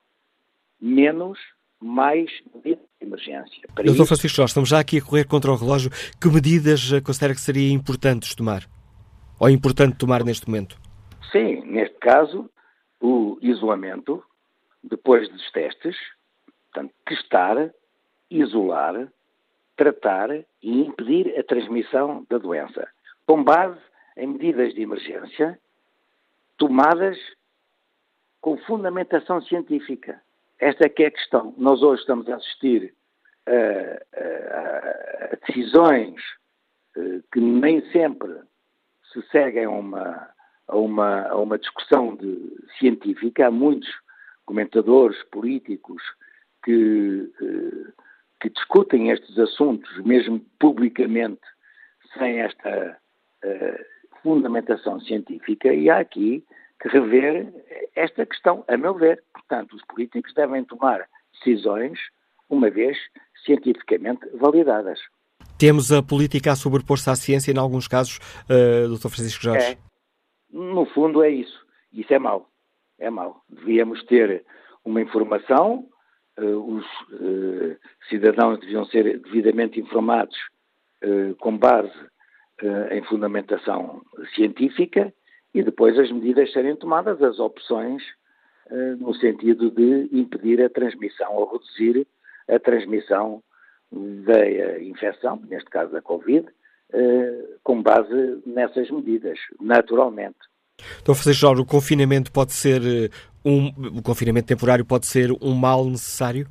menos mais medidas de emergência. Para Doutor isso... Francisco Jorge, estamos já aqui a correr contra o relógio. Que medidas considera que seria importantes tomar? Ou é importante tomar neste momento? Sim, neste caso, o isolamento, depois dos testes, portanto, testar, isolar, tratar e impedir a transmissão da doença, com base em medidas de emergência tomadas com fundamentação científica. Esta é que é a questão. Nós hoje estamos a assistir a, a, a decisões que nem sempre se seguem a uma, a uma, a uma discussão de, científica. Há muitos comentadores políticos que, que discutem estes assuntos, mesmo publicamente, sem esta uh, fundamentação científica, e há aqui que rever esta questão, a meu ver. Portanto, os políticos devem tomar decisões, uma vez cientificamente validadas. Temos a política a sobrepor-se à ciência, em alguns casos, uh, doutor Francisco Jorge? É. No fundo é isso. Isso é mau. É mau. Devíamos ter uma informação, uh, os uh, cidadãos deviam ser devidamente informados uh, com base uh, em fundamentação científica e depois as medidas serem tomadas, as opções, uh, no sentido de impedir a transmissão ou reduzir a transmissão da infecção, neste caso da Covid, uh, com base nessas medidas, naturalmente. Então, Francisco Jorge, o confinamento pode ser um, o confinamento temporário pode ser um mal necessário?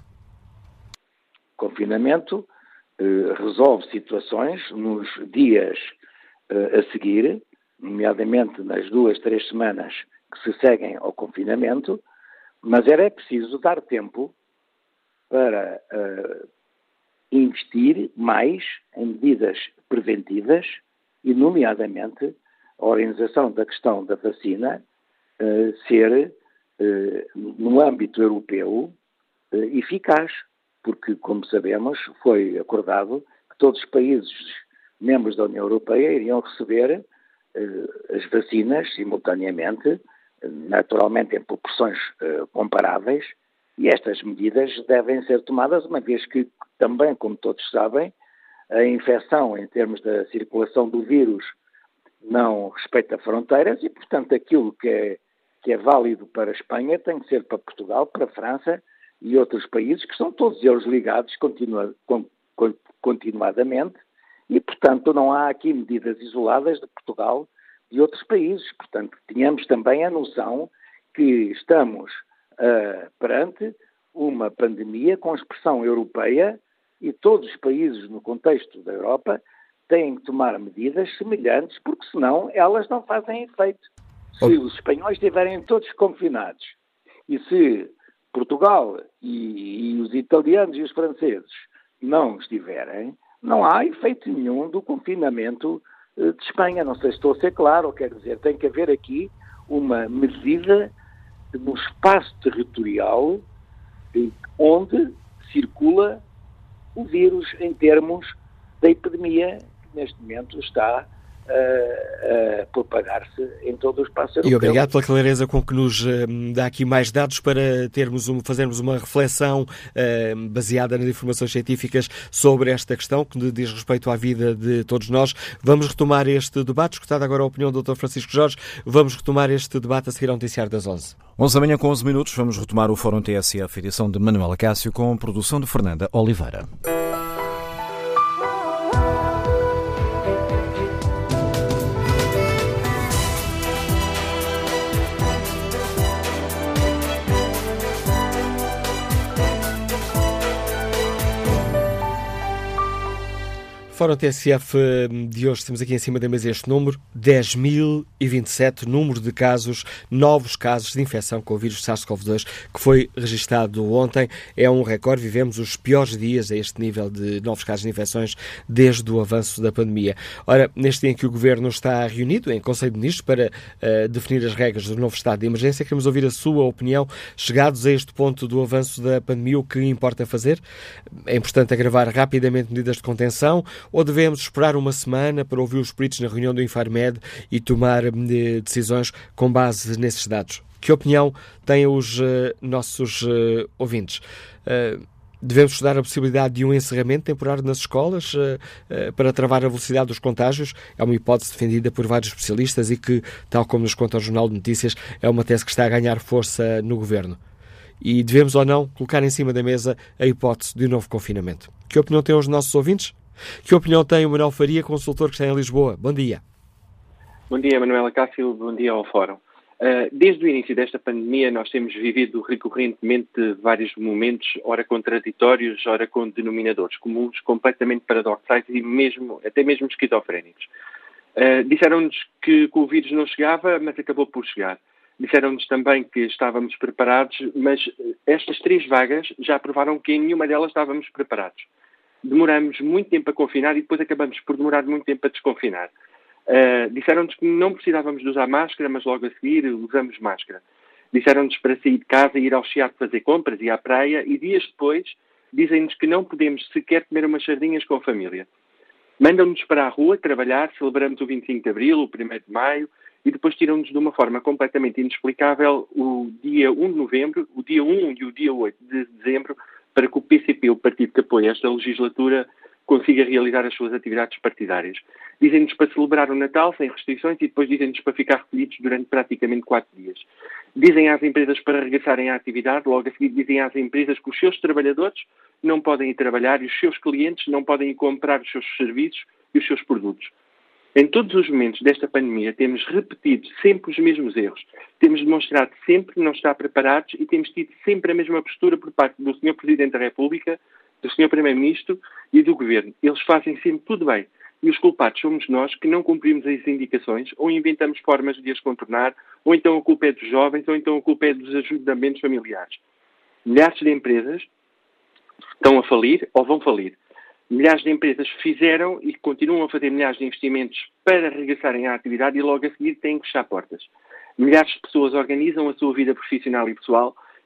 O confinamento uh, resolve situações nos dias uh, a seguir, nomeadamente nas duas, três semanas que se seguem ao confinamento, mas era preciso dar tempo para uh, investir mais em medidas preventivas e, nomeadamente, a organização da questão da vacina uh, ser, uh, no âmbito europeu, eficaz, porque, como sabemos, foi acordado que todos os países membros da União Europeia iriam receber uh, as vacinas simultaneamente, naturalmente em proporções uh, comparáveis, e estas medidas devem ser tomadas, uma vez que, também, como todos sabem, a infecção em termos da circulação do vírus não respeita fronteiras e, portanto, aquilo que é, que é válido para a Espanha tem que ser para Portugal, para a França e outros países, que são todos eles ligados continua, con, con, continuadamente, e, portanto, não há aqui medidas isoladas de Portugal e de outros países. Portanto, tínhamos também a noção que estamos uh, perante uma pandemia com expressão europeia e todos os países no contexto da Europa têm que tomar medidas semelhantes, porque senão elas não fazem efeito. Se os espanhóis estiverem todos confinados e se Portugal e, e os italianos e os franceses não estiverem, não há efeito nenhum do confinamento uh, de Espanha. Não sei se estou a ser claro, quer dizer, tem que haver aqui uma medida no espaço territorial onde circula o vírus em termos da epidemia que neste momento está a, a propagar-se em todo o espaço europeu. E obrigado pela clareza com que nos uh, dá aqui mais dados para termos um, fazermos uma reflexão uh, baseada nas informações científicas sobre esta questão que diz respeito à vida de todos nós. Vamos retomar este debate, escutada agora a opinião do doutor Francisco Jorge, vamos retomar este debate a seguir ao noticiário das onze. onze da manhã com onze minutos, vamos retomar o Fórum T S F, edição de Manuela Cássio, com produção de Fernanda Oliveira. Fórum T S F de hoje, temos aqui em cima da mesa este número, dez mil e vinte e sete, número de casos, novos casos de infecção com o vírus SARS-CoV dois, que foi registado ontem. É um recorde, vivemos os piores dias a este nível de novos casos de infecções desde o avanço da pandemia. Ora, neste dia em que o Governo está reunido em Conselho de Ministros para uh, definir as regras do novo estado de emergência, queremos ouvir a sua opinião. Chegados a este ponto do avanço da pandemia, o que importa fazer? É importante agravar rapidamente medidas de contenção, ou devemos esperar uma semana para ouvir os peritos na reunião do Infarmed e tomar eh, decisões com base nesses dados? Que opinião têm os uh, nossos uh, ouvintes? Uh, devemos estudar a possibilidade de um encerramento temporário nas escolas uh, uh, para travar a velocidade dos contágios? É uma hipótese defendida por vários especialistas e que, tal como nos conta o Jornal de Notícias, é uma tese que está a ganhar força no Governo. E devemos ou não colocar em cima da mesa a hipótese de um novo confinamento? Que opinião têm os nossos ouvintes? Que opinião tem o Manuel Faria, consultor que está em Lisboa? Bom dia. Bom dia, Manuela Cássio. Bom dia ao Fórum. Uh, desde o início desta pandemia, nós temos vivido recorrentemente vários momentos, ora contraditórios, ora com denominadores comuns, completamente paradoxais e mesmo, até mesmo esquizofrénicos. Uh, disseram-nos que, que o vírus não chegava, mas acabou por chegar. Disseram-nos também que estávamos preparados, mas estas três vagas já provaram que em nenhuma delas estávamos preparados. Demoramos muito tempo a confinar e depois acabamos por demorar muito tempo a desconfinar. Uh, disseram-nos que não precisávamos de usar máscara, mas logo a seguir usamos máscara. Disseram-nos para sair de casa, ir ao Chiado fazer compras e à praia, e dias depois dizem-nos que não podemos sequer comer umas sardinhas com a família. Mandam-nos para a rua trabalhar, celebramos o vinte e cinco de Abril, o primeiro de Maio, e depois tiram-nos de uma forma completamente inexplicável o dia um de Novembro, o dia um e o dia oito de Dezembro, para que o P C P, o partido que apoia esta legislatura, consiga realizar as suas atividades partidárias. Dizem-nos para celebrar o Natal sem restrições e depois dizem-nos para ficar recolhidos durante praticamente quatro dias. Dizem às empresas para regressarem à atividade, logo a seguir dizem às empresas que os seus trabalhadores não podem ir trabalhar e os seus clientes não podem ir comprar os seus serviços e os seus produtos. Em todos os momentos desta pandemia temos repetido sempre os mesmos erros. Temos demonstrado sempre que não estar preparados e temos tido sempre a mesma postura por parte do senhor Presidente da República, do senhor Primeiro-Ministro e do Governo. Eles fazem sempre tudo bem. E os culpados somos nós que não cumprimos as indicações ou inventamos formas de as contornar, ou então a culpa é dos jovens, ou então a culpa é dos ajudamentos familiares. Milhares de empresas estão a falir ou vão falir. Milhares de empresas fizeram e continuam a fazer milhares de investimentos para regressarem à atividade e logo a seguir têm que fechar portas. Milhares de pessoas organizam a sua vida profissional e pessoal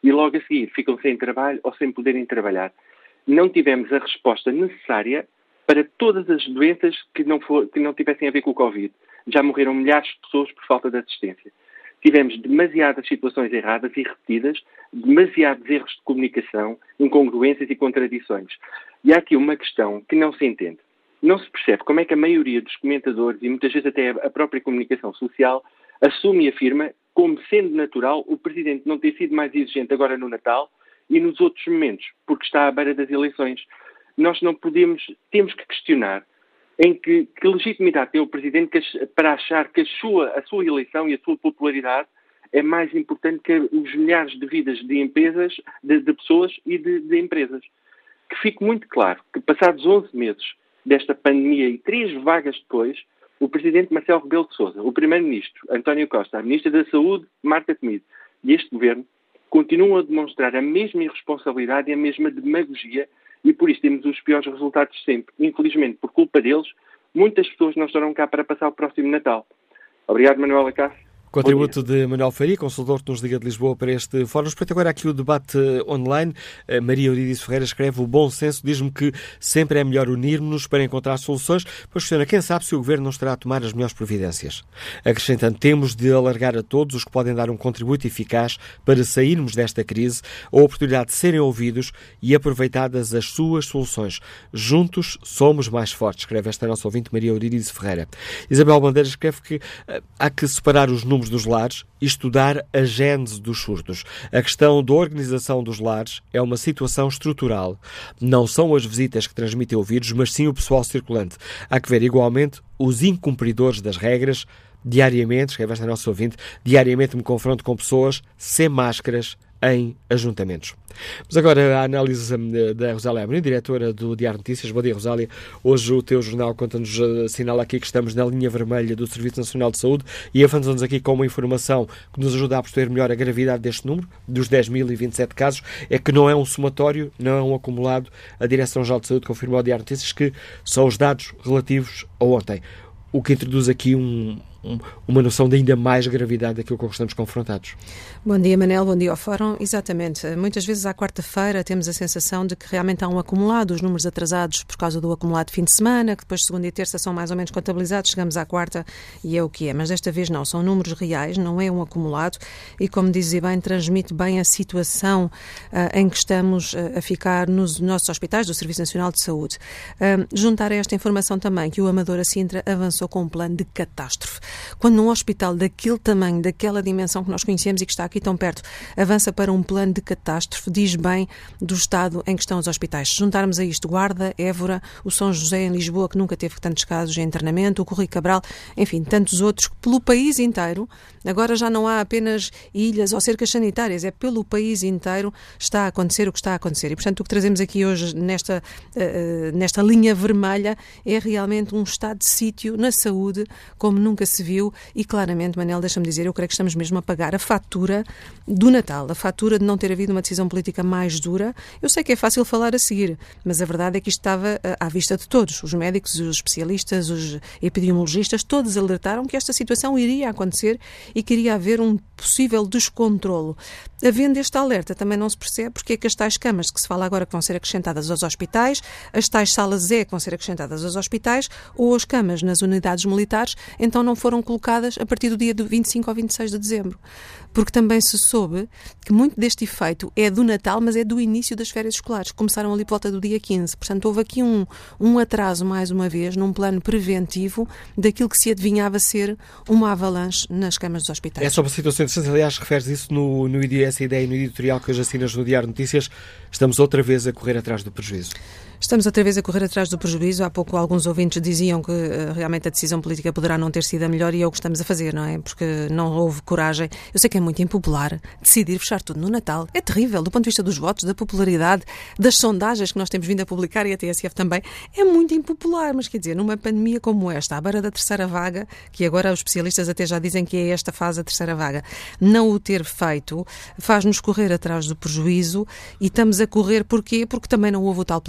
e logo a seguir ficam sem trabalho ou sem poderem trabalhar. Não tivemos a resposta necessária para todas as doenças que não, for, que não tivessem a ver com o Covid. Já morreram milhares de pessoas por falta de assistência. Tivemos demasiadas situações erradas e repetidas, demasiados erros de comunicação, incongruências e contradições. E há aqui uma questão que não se entende. Não se percebe como é que a maioria dos comentadores e muitas vezes até a própria comunicação social assume e afirma como sendo natural o Presidente não ter sido mais exigente agora no Natal e nos outros momentos, porque está à beira das eleições. Nós não podemos, temos que questionar em que, que legitimidade tem o Presidente que, para achar que a sua, a sua eleição e a sua popularidade é mais importante que os milhares de vidas de empresas, de, de pessoas e de, de empresas. Que fique muito claro que passados onze meses desta pandemia e três vagas depois, o Presidente Marcelo Rebelo de Sousa, o Primeiro-Ministro António Costa, a Ministra da Saúde Marta Temido e este Governo continuam a demonstrar a mesma irresponsabilidade e a mesma demagogia e por isso temos os piores resultados de sempre. Infelizmente, por culpa deles, muitas pessoas não estarão cá para passar o próximo Natal. Obrigado, Manuel Acácio. Contributo de Manuel Faria, consultor que nos liga de Lisboa para este fórum. Respeito agora aqui o debate online. Maria Eurídice Ferreira escreve: o bom senso diz-me que sempre é melhor unirmos-nos para encontrar soluções, pois questiona quem sabe se o Governo não estará a tomar as melhores providências. Acrescentando, temos de alargar a todos os que podem dar um contributo eficaz para sairmos desta crise a oportunidade de serem ouvidos e aproveitadas as suas soluções. Juntos somos mais fortes, escreve esta nossa ouvinte Maria Eurídice Ferreira. Isabel Bandeira escreve que há que separar os números dos lares e estudar a gênese dos surtos. A questão da organização dos lares é uma situação estrutural. Não são as visitas que transmitem o vírus, mas sim o pessoal circulante. Há que ver igualmente os incumpridores das regras. Diariamente, escreve esta nossa ouvinte, diariamente me confronto com pessoas sem máscaras em ajuntamentos. Mas agora a análise da Rosália Amorim, diretora do Diário Notícias. Bom dia, Rosália. Hoje o teu jornal conta-nos, assinala aqui que estamos na linha vermelha do Serviço Nacional de Saúde e avança-nos aqui com uma informação que nos ajuda a perceber melhor a gravidade deste número, dos dez mil e vinte e sete casos. É que não é um somatório, não é um acumulado. A Direção-Geral de Saúde confirmou ao Diário Notícias que são os dados relativos a ontem, o que introduz aqui um... uma noção de ainda mais gravidade daquilo com que estamos confrontados. Bom dia, Manel, bom dia ao Fórum. Exatamente. Muitas vezes à quarta-feira temos a sensação de que realmente há um acumulado, os números atrasados por causa do acumulado de fim de semana, que depois segunda e terça são mais ou menos contabilizados, chegamos à quarta e é o que é. Mas desta vez não, são números reais, não é um acumulado e, como dizia bem, transmite bem a situação uh, em que estamos uh, a ficar nos nossos hospitais do Serviço Nacional de Saúde. Uh, juntar a esta informação também que o Amadora Sintra avançou com um plano de catástrofe. Quando um hospital daquele tamanho, daquela dimensão que nós conhecemos e que está aqui tão perto, avança para um plano de catástrofe, diz bem do estado em que estão os hospitais. Se juntarmos a isto Guarda, Évora, o São José em Lisboa, que nunca teve tantos casos de internamento, o Correio Cabral, enfim, tantos outros, pelo país inteiro, agora já não há apenas ilhas ou cercas sanitárias, é pelo país inteiro está a acontecer o que está a acontecer. E, portanto, o que trazemos aqui hoje nesta, uh, nesta linha vermelha é realmente um estado de sítio na saúde como nunca se viu e claramente, Manel, deixa-me dizer, eu creio que estamos mesmo a pagar a fatura do Natal, a fatura de não ter havido uma decisão política mais dura. Eu sei que é fácil falar a seguir, mas a verdade é que isto estava à vista de todos, os médicos, os especialistas, os epidemiologistas, todos alertaram que esta situação iria acontecer e que iria haver um possível descontrolo. Havendo este alerta, também não se percebe porque é que as tais camas que se fala agora que vão ser acrescentadas aos hospitais, as tais salas E que vão ser acrescentadas aos hospitais ou as camas nas unidades militares, então não foram colocadas a partir do dia vinte e cinco ou vinte e seis de dezembro. Porque também se soube que muito deste efeito é do Natal, mas é do início das férias escolares, que começaram ali por volta do dia quinze. Portanto, houve aqui um, um atraso, mais uma vez, num plano preventivo daquilo que se adivinhava ser uma avalanche nas camas dos hospitais. É sobre a situação interessante, aliás, referes isso no, no, essa ideia no editorial que hoje assinas no Diário Notícias. Estamos outra vez a correr atrás do prejuízo. Estamos outra vez a correr atrás do prejuízo. Há pouco alguns ouvintes diziam que uh, realmente a decisão política poderá não ter sido a melhor e é o que estamos a fazer, não é? Porque não houve coragem. Eu sei que é muito impopular decidir fechar tudo no Natal. É terrível do ponto de vista dos votos, da popularidade, das sondagens que nós temos vindo a publicar e a T S F também. É muito impopular, mas quer dizer, numa pandemia como esta, à beira da terceira vaga, que agora os especialistas até já dizem que é esta fase a terceira vaga, não o ter feito faz-nos correr atrás do prejuízo e estamos a correr porquê? Porque também não houve o tal planeamento.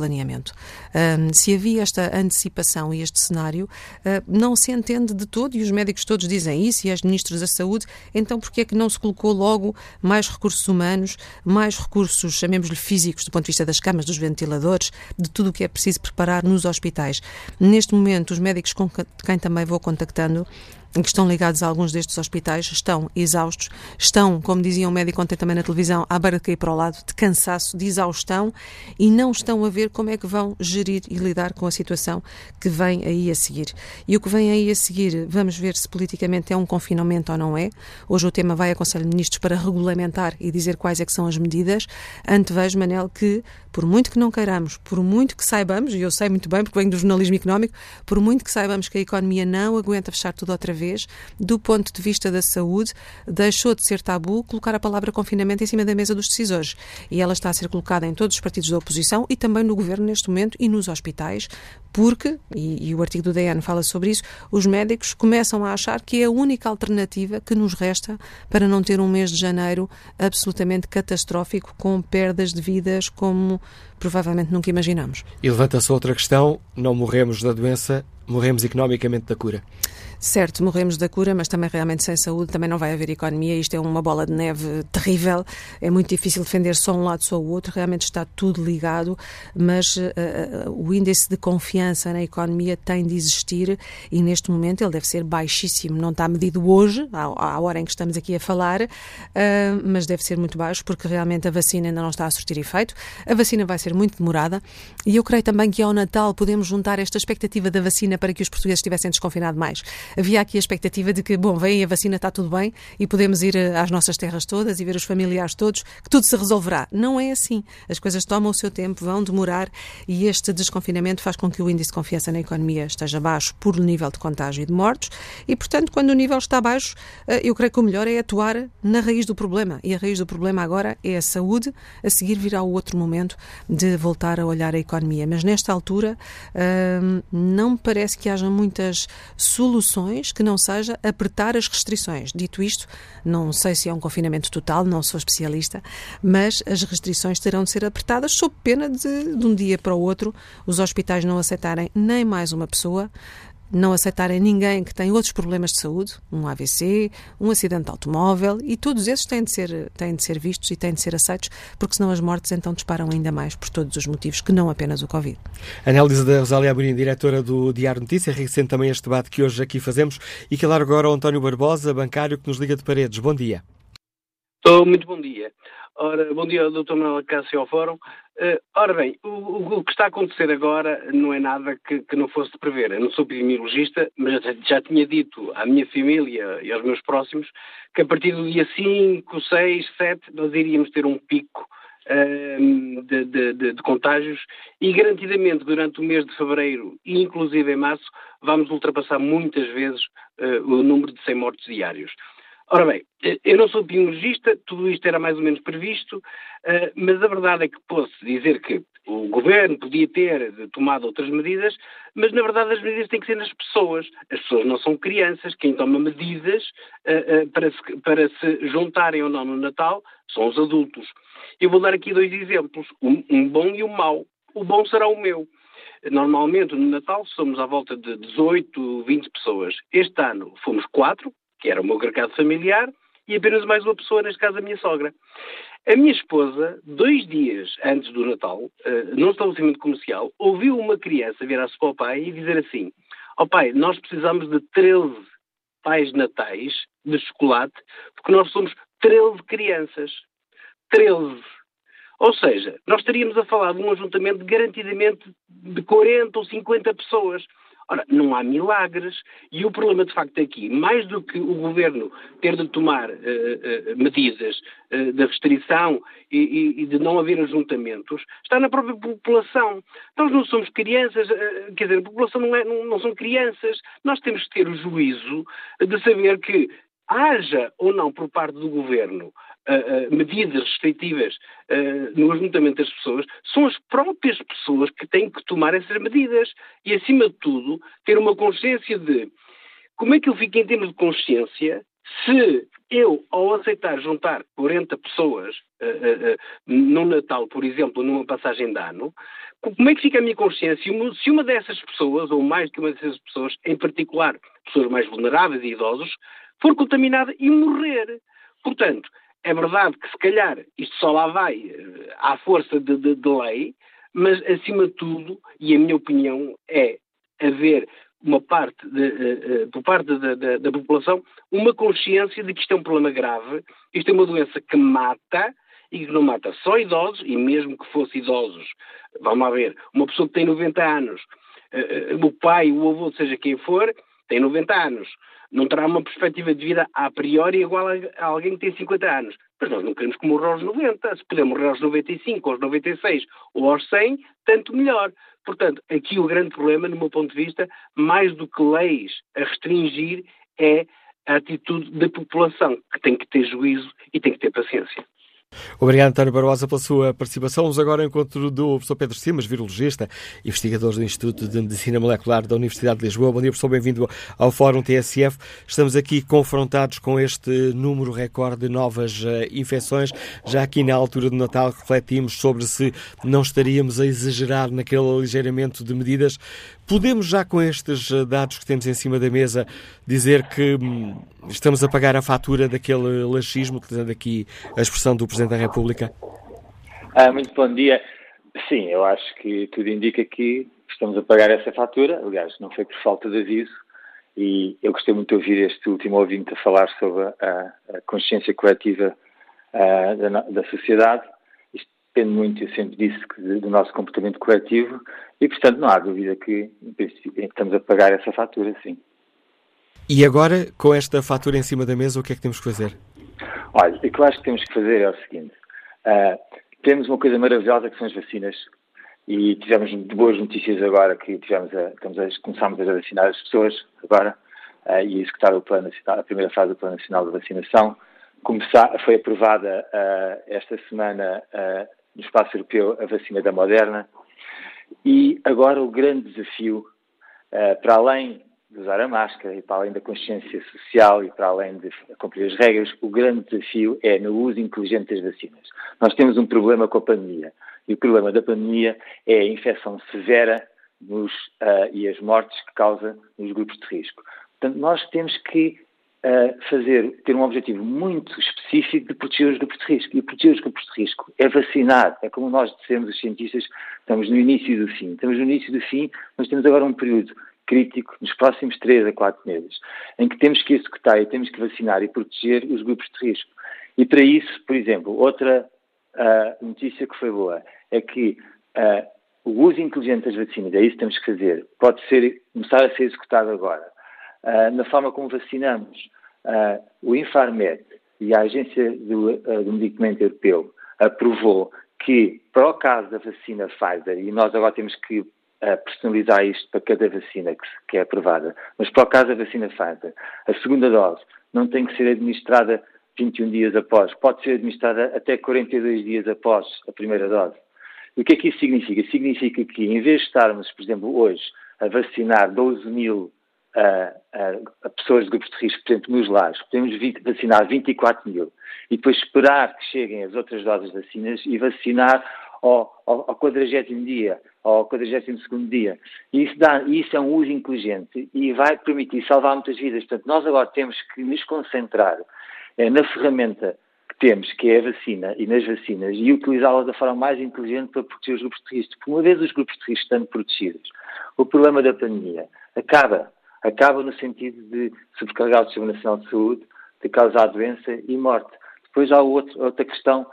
confinamento. Um, se havia esta antecipação e este cenário, uh, não se entende de todo, e os médicos todos dizem isso, e as ministros da Saúde, então porquê é que não se colocou logo mais recursos humanos, mais recursos, chamemos-lhe físicos, do ponto de vista das camas, dos ventiladores, de tudo o que é preciso preparar nos hospitais. Neste momento, os médicos com quem também vou contactando, que estão ligados a alguns destes hospitais, estão exaustos, estão, como dizia um médico ontem também na televisão, à beira de cair para o lado, de cansaço, de exaustão, e não estão a ver como é que vão gerir e lidar com a situação que vem aí a seguir. E o que vem aí a seguir, vamos ver se politicamente é um confinamento ou não é. Hoje o tema vai a Conselho de Ministros para regulamentar e dizer quais é que são as medidas. Antevejo, Manel, que por muito que não queiramos, por muito que saibamos, e eu sei muito bem porque venho do jornalismo económico, por muito que saibamos que a economia não aguenta fechar tudo outra vez, do ponto de vista da saúde, deixou de ser tabu colocar a palavra confinamento em cima da mesa dos decisores. E ela está a ser colocada em todos os partidos da oposição e também no governo neste momento e nos hospitais, porque, e, e o artigo do D N fala sobre isso, os médicos começam a achar que é a única alternativa que nos resta para não ter um mês de janeiro absolutamente catastrófico, com perdas de vidas como provavelmente nunca imaginamos. E levanta-se outra questão: não morremos da doença, morremos economicamente da cura. Certo, morremos da cura, mas também realmente sem saúde também não vai haver economia. Isto é uma bola de neve terrível, é muito difícil defender só um lado, só o outro, realmente está tudo ligado, mas uh, uh, o índice de confiança na economia tem de existir e neste momento ele deve ser baixíssimo, não está medido hoje, à, à hora em que estamos aqui a falar, uh, mas deve ser muito baixo porque realmente a vacina ainda não está a surtir efeito, a vacina vai ser muito demorada e eu creio também que ao Natal podemos juntar esta expectativa da vacina para que os portugueses tivessem desconfinado mais. Havia aqui a expectativa de que, bom, vem a vacina, está tudo bem e podemos ir às nossas terras todas e ver os familiares todos, que tudo se resolverá. Não é assim. As coisas tomam o seu tempo, vão demorar e este desconfinamento faz com que o índice de confiança na economia esteja baixo por nível de contágio e de mortos e, portanto, quando o nível está baixo, eu creio que o melhor é atuar na raiz do problema. E a raiz do problema agora é a saúde, a seguir virá o outro momento de voltar a olhar a economia. Mas nesta altura hum, não me parece que haja muitas soluções que não seja apertar as restrições. Dito isto, não sei se é um confinamento total, não sou especialista, mas as restrições terão de ser apertadas sob pena de, de um dia para o outro, os hospitais não aceitarem nem mais uma pessoa, não aceitarem ninguém que tem outros problemas de saúde, um A V C, um acidente de automóvel, e todos esses têm de ser, têm de ser vistos e têm de ser aceitos, porque senão as mortes então disparam ainda mais por todos os motivos, que não apenas o Covid. Análise da Rosália Amorim, diretora do Diário Notícia, enriquecendo também este debate que hoje aqui fazemos, e que alarga agora ao António Barbosa, bancário, que nos liga de Paredes. Bom dia. Oh, muito bom dia. Ora, bom dia ao doutor Manuel Acácio ao Fórum. Uh, ora bem, o, o que está a acontecer agora não é nada que, que não fosse de prever. Eu não sou epidemiologista, mas já, já tinha dito à minha família e aos meus próximos que a partir do dia cinco, seis, sete nós iríamos ter um pico uh, de, de, de, de contágios e garantidamente durante o mês de fevereiro e inclusive em março vamos ultrapassar muitas vezes uh, o número de cem mortos diários. Ora bem, eu não sou epidemiologista, tudo isto era mais ou menos previsto, mas a verdade é que posso dizer que o governo podia ter tomado outras medidas, mas na verdade as medidas têm que ser nas pessoas. As pessoas não são crianças, quem toma medidas para se, para se juntarem ou não no Natal são os adultos. Eu vou dar aqui dois exemplos, um, um bom e um mau. O bom será o meu. Normalmente no Natal somos à volta de dezoito, vinte pessoas. Este ano fomos quatro, que era o meu agregado familiar, e apenas mais uma pessoa, neste caso a minha sogra. A minha esposa, dois dias antes do Natal, uh, num estabelecimento comercial, ouviu uma criança virar-se para o pai e dizer assim: ó pai, nós precisamos de treze pais natais de chocolate, porque nós somos treze crianças. treze. Ou seja, nós estaríamos a falar de um ajuntamento garantidamente de quarenta ou cinquenta pessoas. Ora, não há milagres e o problema de facto aqui, mais do que o governo ter de tomar uh, uh, medidas uh, de restrição e, e, e de não haver ajuntamentos, está na própria população. Nós não somos crianças, uh, quer dizer, a população não, é, não, não são crianças. Nós temos que ter o juízo de saber que haja ou não por parte do governo Uh, uh, medidas restritivas uh, no ajuntamento das pessoas, são as próprias pessoas que têm que tomar essas medidas e, acima de tudo, ter uma consciência de como é que eu fico em termos de consciência Se eu, ao aceitar juntar quarenta pessoas uh, uh, uh, no Natal, por exemplo, numa passagem de ano, como é que fica a minha consciência se uma dessas pessoas, ou mais de uma dessas pessoas, em particular pessoas mais vulneráveis e idosos, for contaminada e morrer? Portanto, é verdade que se calhar isto só lá vai uh, à força de, de, de lei, mas acima de tudo, e a minha opinião é haver uma parte, de, uh, uh, por parte da, da, da população, uma consciência de que isto é um problema grave, isto é uma doença que mata, e que não mata só idosos, e mesmo que fosse idosos, vamos lá ver, uma pessoa que tem noventa anos, uh, uh, o pai, o avô, seja quem for, tem noventa anos, não terá uma perspectiva de vida a priori igual a, a alguém que tem cinquenta anos. Mas nós não queremos que morra aos noventa, se puder morrer aos noventa e cinco, aos noventa e seis ou aos cem, tanto melhor. Portanto, aqui o grande problema, no meu ponto de vista, mais do que leis a restringir, é a atitude da população, que tem que ter juízo e tem que ter paciência. Obrigado, António Barbosa, pela sua participação. Vamos agora ao encontro do professor Pedro Simas, virologista, investigador do Instituto de Medicina Molecular da Universidade de Lisboa. Bom dia, professor, bem-vindo ao Fórum T S F. Estamos aqui confrontados com este número recorde de novas uh, infecções. Já aqui na altura do Natal refletimos sobre se não estaríamos a exagerar naquele aligeiramento de medidas. Podemos já, com estes dados que temos em cima da mesa, dizer que hum, estamos a pagar a fatura daquele laxismo, utilizando aqui a expressão do Presidente da República? Ah, muito bom dia. Sim, eu acho que tudo indica que estamos a pagar essa fatura. Aliás, não foi por falta de aviso. E eu gostei muito de ouvir este último ouvinte a falar sobre a, a consciência coletiva a, da, da sociedade. Isto depende muito, eu sempre disse, que, do nosso comportamento coletivo. E, portanto, não há dúvida que estamos a pagar essa fatura, sim. E agora, com esta fatura em cima da mesa, o que é que temos que fazer? Olha, o que eu acho que temos que fazer é o seguinte. Uh, temos uma coisa maravilhosa que são as vacinas e tivemos boas notícias agora que tivemos a, estamos a, começámos a vacinar as pessoas agora uh, e executar o plano nacional, a primeira fase do Plano Nacional de Vacinação. Começar, foi aprovada uh, esta semana uh, no espaço europeu a vacina da Moderna. E agora o grande desafio, uh, para além de usar a máscara e para além da consciência social e para além de cumprir as regras, o grande desafio é no uso inteligente das vacinas. Nós temos um problema com a pandemia e o problema da pandemia é a infecção severa nos, uh, e as mortes que causa nos grupos de risco. Portanto, nós temos que uh, fazer, ter um objetivo muito específico de proteger os grupos de risco. E proteger os grupos de risco é vacinar. É como nós dissemos, os cientistas, estamos no início do fim. Estamos no início do fim, mas temos agora um período crítico nos próximos três a quatro meses, em que temos que executar e temos que vacinar e proteger os grupos de risco. E para isso, por exemplo, outra uh, notícia que foi boa é que uh, o uso inteligente das vacinas, é isso que temos que fazer, pode ser, começar a ser executado agora. Uh, na forma como vacinamos, uh, o Infarmed e a Agência do, uh, do Medicamento Europeu aprovou que, para o caso da vacina Pfizer, e nós agora temos que a personalizar isto para cada vacina que, que é aprovada. Mas para o caso da vacina Pfizer, a segunda dose não tem que ser administrada vinte e um dias após, pode ser administrada até quarenta e dois dias após a primeira dose. E o que é que isso significa? Significa que, em vez de estarmos, por exemplo, hoje, a vacinar doze mil uh, uh, pessoas de grupos de risco, por exemplo, nos lares, podemos vacinar vinte e quatro mil e depois esperar que cheguem as outras doses de vacinas e vacinar ao, ao, ao quadragésimo dia, ao quadragésimo segundo dia. E isso, dá, isso é um uso inteligente e vai permitir salvar muitas vidas. Portanto, nós agora temos que nos concentrar eh, na ferramenta que temos, que é a vacina, e nas vacinas, e utilizá-las da forma mais inteligente para proteger os grupos de risco. Porque uma vez os grupos de risco estando protegidos, o problema da pandemia acaba. Acaba no sentido de sobrecarregar o Sistema Nacional de Saúde, de causar doença e morte. Depois há outro, outra questão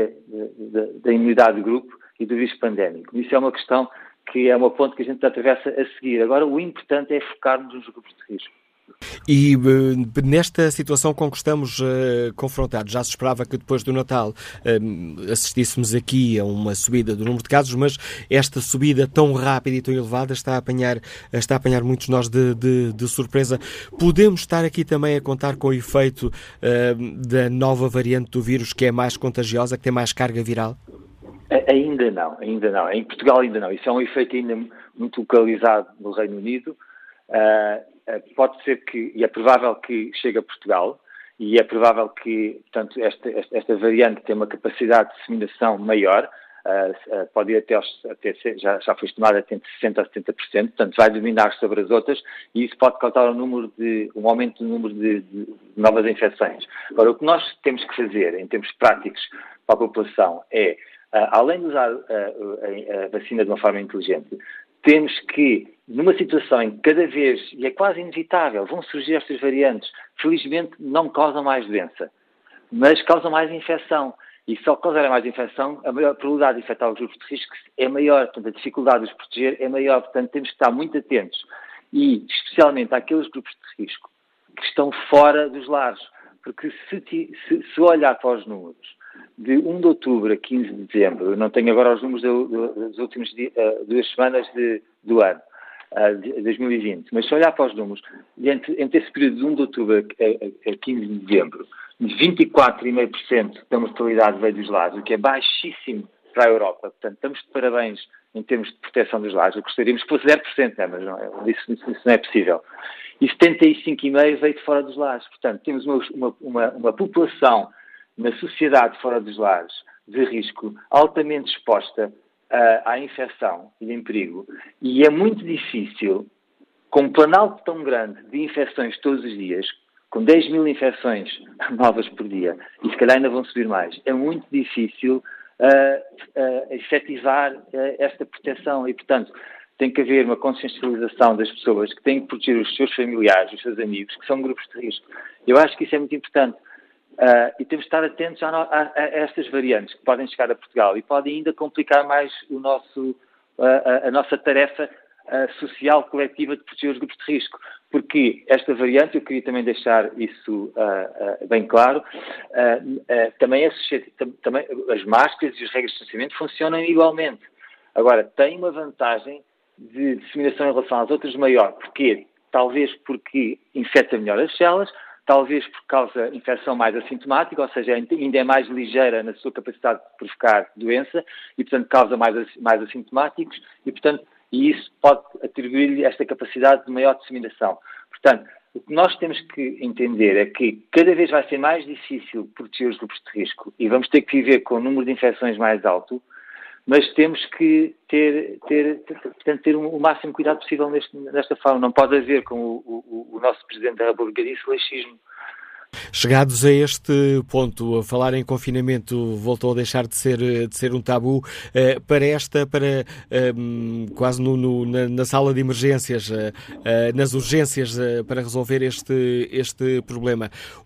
da imunidade do grupo e do vírus pandémico. Isso é uma questão que é uma ponte que a gente atravessa a seguir. Agora, o importante é focarmos nos grupos de risco. E uh, nesta situação com que estamos uh, confrontados, já se esperava que depois do Natal uh, assistíssemos aqui a uma subida do número de casos, mas esta subida tão rápida e tão elevada está a apanhar, está a apanhar muitos nós de, de, de surpresa. Podemos estar aqui também a contar com o efeito uh, da nova variante do vírus, que é mais contagiosa, que tem mais carga viral? Ainda não, ainda não. Em Portugal ainda não. Isso é um efeito ainda muito localizado no Reino Unido. Uh, pode ser que, e é provável que chegue a Portugal, e é provável que, portanto, esta, esta, esta variante tem uma capacidade de disseminação maior, uh, uh, pode ir até, aos, até já, já foi estimada até sessenta por cento a setenta por cento, portanto vai dominar sobre as outras e isso pode causar um, número de, um aumento do número de, de novas infecções. Agora, o que nós temos que fazer, em termos práticos para a população, é, uh, além de usar uh, a, a vacina de uma forma inteligente, temos que, numa situação em que cada vez, e é quase inevitável, vão surgir estas variantes, felizmente não causam mais doença, mas causam mais infecção. E só causarem mais infecção, a maior probabilidade de infectar os grupos de risco é maior, portanto a dificuldade de os proteger é maior, portanto temos que estar muito atentos. E especialmente àqueles grupos de risco que estão fora dos lares, porque se, se, se olhar para os números, de primeiro de outubro a quinze de dezembro, eu não tenho agora os números das últimas uh, duas semanas de, do ano, uh, de dois mil e vinte, mas se olhar para os números, entre, entre esse período de primeiro de outubro a, a, a quinze de dezembro, vinte e quatro vírgula cinco por cento da mortalidade veio dos lares, o que é baixíssimo para a Europa. Portanto, estamos de parabéns em termos de proteção dos lares. Gostaríamos que fosse zero por cento, né? Mas não é, isso, isso não é possível. E setenta e cinco vírgula cinco por cento veio de fora dos lares. Portanto, temos uma, uma, uma, uma população na sociedade fora dos lares, de risco, altamente exposta uh, à infecção e em perigo. E é muito difícil, com um planalto tão grande de infecções todos os dias, com dez mil infecções novas por dia, e se calhar ainda vão subir mais, é muito difícil uh, uh, efetivar uh, esta proteção e, portanto, tem que haver uma consciencialização das pessoas que têm que proteger os seus familiares, os seus amigos, que são grupos de risco. Eu acho que isso é muito importante. Uh, e temos de estar atentos a, a, a estas variantes que podem chegar a Portugal e podem ainda complicar mais o nosso, uh, a, a nossa tarefa uh, social coletiva de proteger os grupos de risco. Porque esta variante, eu queria também deixar isso uh, uh, bem claro, uh, uh, também, é, também as máscaras e as regras de distanciamento funcionam igualmente. Agora, tem uma vantagem de disseminação em relação às outras maior. Porquê? Talvez porque infecta melhor as células, talvez por causa de infecção mais assintomática, ou seja, ainda é mais ligeira na sua capacidade de provocar doença e, portanto, causa mais, mais assintomáticos e, portanto, e isso pode atribuir-lhe esta capacidade de maior disseminação. Portanto, o que nós temos que entender é que cada vez vai ser mais difícil proteger os grupos de risco e vamos ter que viver com um número de infecções mais alto, mas temos que ter, ter, ter, portanto, ter o máximo cuidado possível neste, nesta forma. Não pode haver, como o, o, o nosso Presidente da República disse, laxismo. Chegados a este ponto, a falar em confinamento voltou a deixar de ser, de ser um tabu. Eh, para esta, para eh, quase no, no, na, na sala de emergências, eh, eh, nas urgências eh, para resolver este, este problema,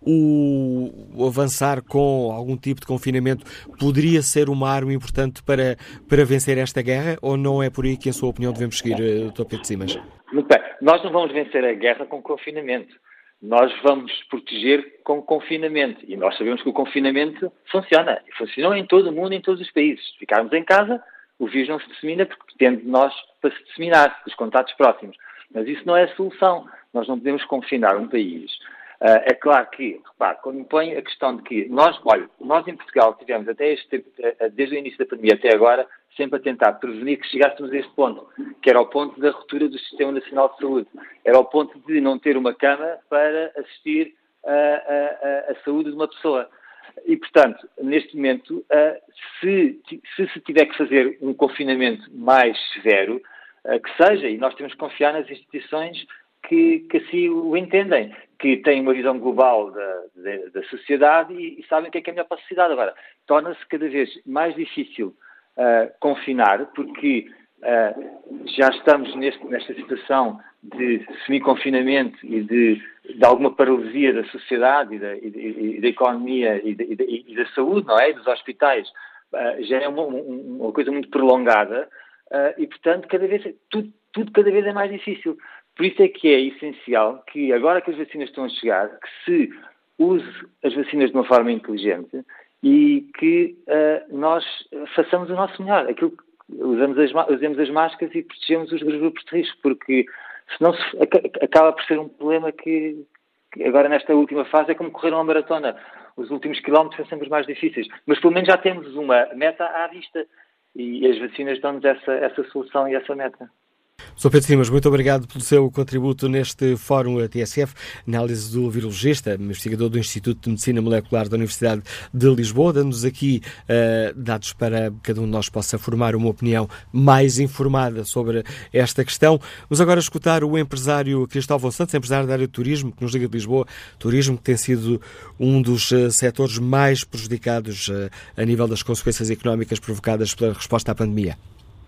o, o avançar com algum tipo de confinamento poderia ser uma arma importante para, para vencer esta guerra ou não é por aí que, em sua opinião, devemos seguir, eh, doutor Pedro Simas? Muito bem, nós não vamos vencer a guerra com confinamento. Nós vamos proteger com confinamento. E nós sabemos que o confinamento funciona. E funcionou em todo o mundo, em todos os países. Se ficarmos em casa, o vírus não se dissemina porque depende de nós para se disseminar, dos contatos próximos. Mas isso não é a solução. Nós não podemos confinar um país. Uh, é claro que, repare, quando impõe a questão de que nós, olha, nós em Portugal tivemos até este tempo, desde o início da pandemia até agora, sempre a tentar prevenir que chegássemos a este ponto, que era o ponto da ruptura do Sistema Nacional de Saúde. Era o ponto de não ter uma cama para assistir a, a, a saúde de uma pessoa. E, portanto, neste momento, uh, se, se se tiver que fazer um confinamento mais severo, uh, que seja, e nós temos que confiar nas instituições que, que assim o entendem, que têm uma visão global da, da, da sociedade e, e sabem o que é que é melhor para a sociedade. Agora, torna-se cada vez mais difícil Uh, confinar, porque uh, já estamos neste, nesta situação de semi-confinamento e de, de alguma paralisia da sociedade e da, e, e da economia e, de, e, e da saúde, não é? E dos hospitais. Uh, já é uma, uma coisa muito prolongada uh, e, portanto, cada vez, tudo, tudo cada vez é mais difícil. Por isso é que é essencial que, agora que as vacinas estão a chegar, que se use as vacinas de uma forma inteligente e que uh, nós façamos o nosso melhor. Aquilo que usamos as, usemos as máscaras e protegemos os grupos de risco, porque senão se, acaba por ser um problema que, que agora nesta última fase é como correr uma maratona. Os últimos quilómetros são sempre os mais difíceis. Mas pelo menos já temos uma meta à vista e as vacinas dão-nos essa, essa solução e essa meta. senhor Pedro Simas, muito obrigado pelo seu contributo neste Fórum T S F, análise do virologista, investigador do Instituto de Medicina Molecular da Universidade de Lisboa, dando-nos aqui uh, dados para que cada um de nós possa formar uma opinião mais informada sobre esta questão. Vamos agora escutar o empresário Cristóvão Santos, empresário da área de turismo, que nos liga de Lisboa, turismo que tem sido um dos uh, setores mais prejudicados uh, a nível das consequências económicas provocadas pela resposta à pandemia.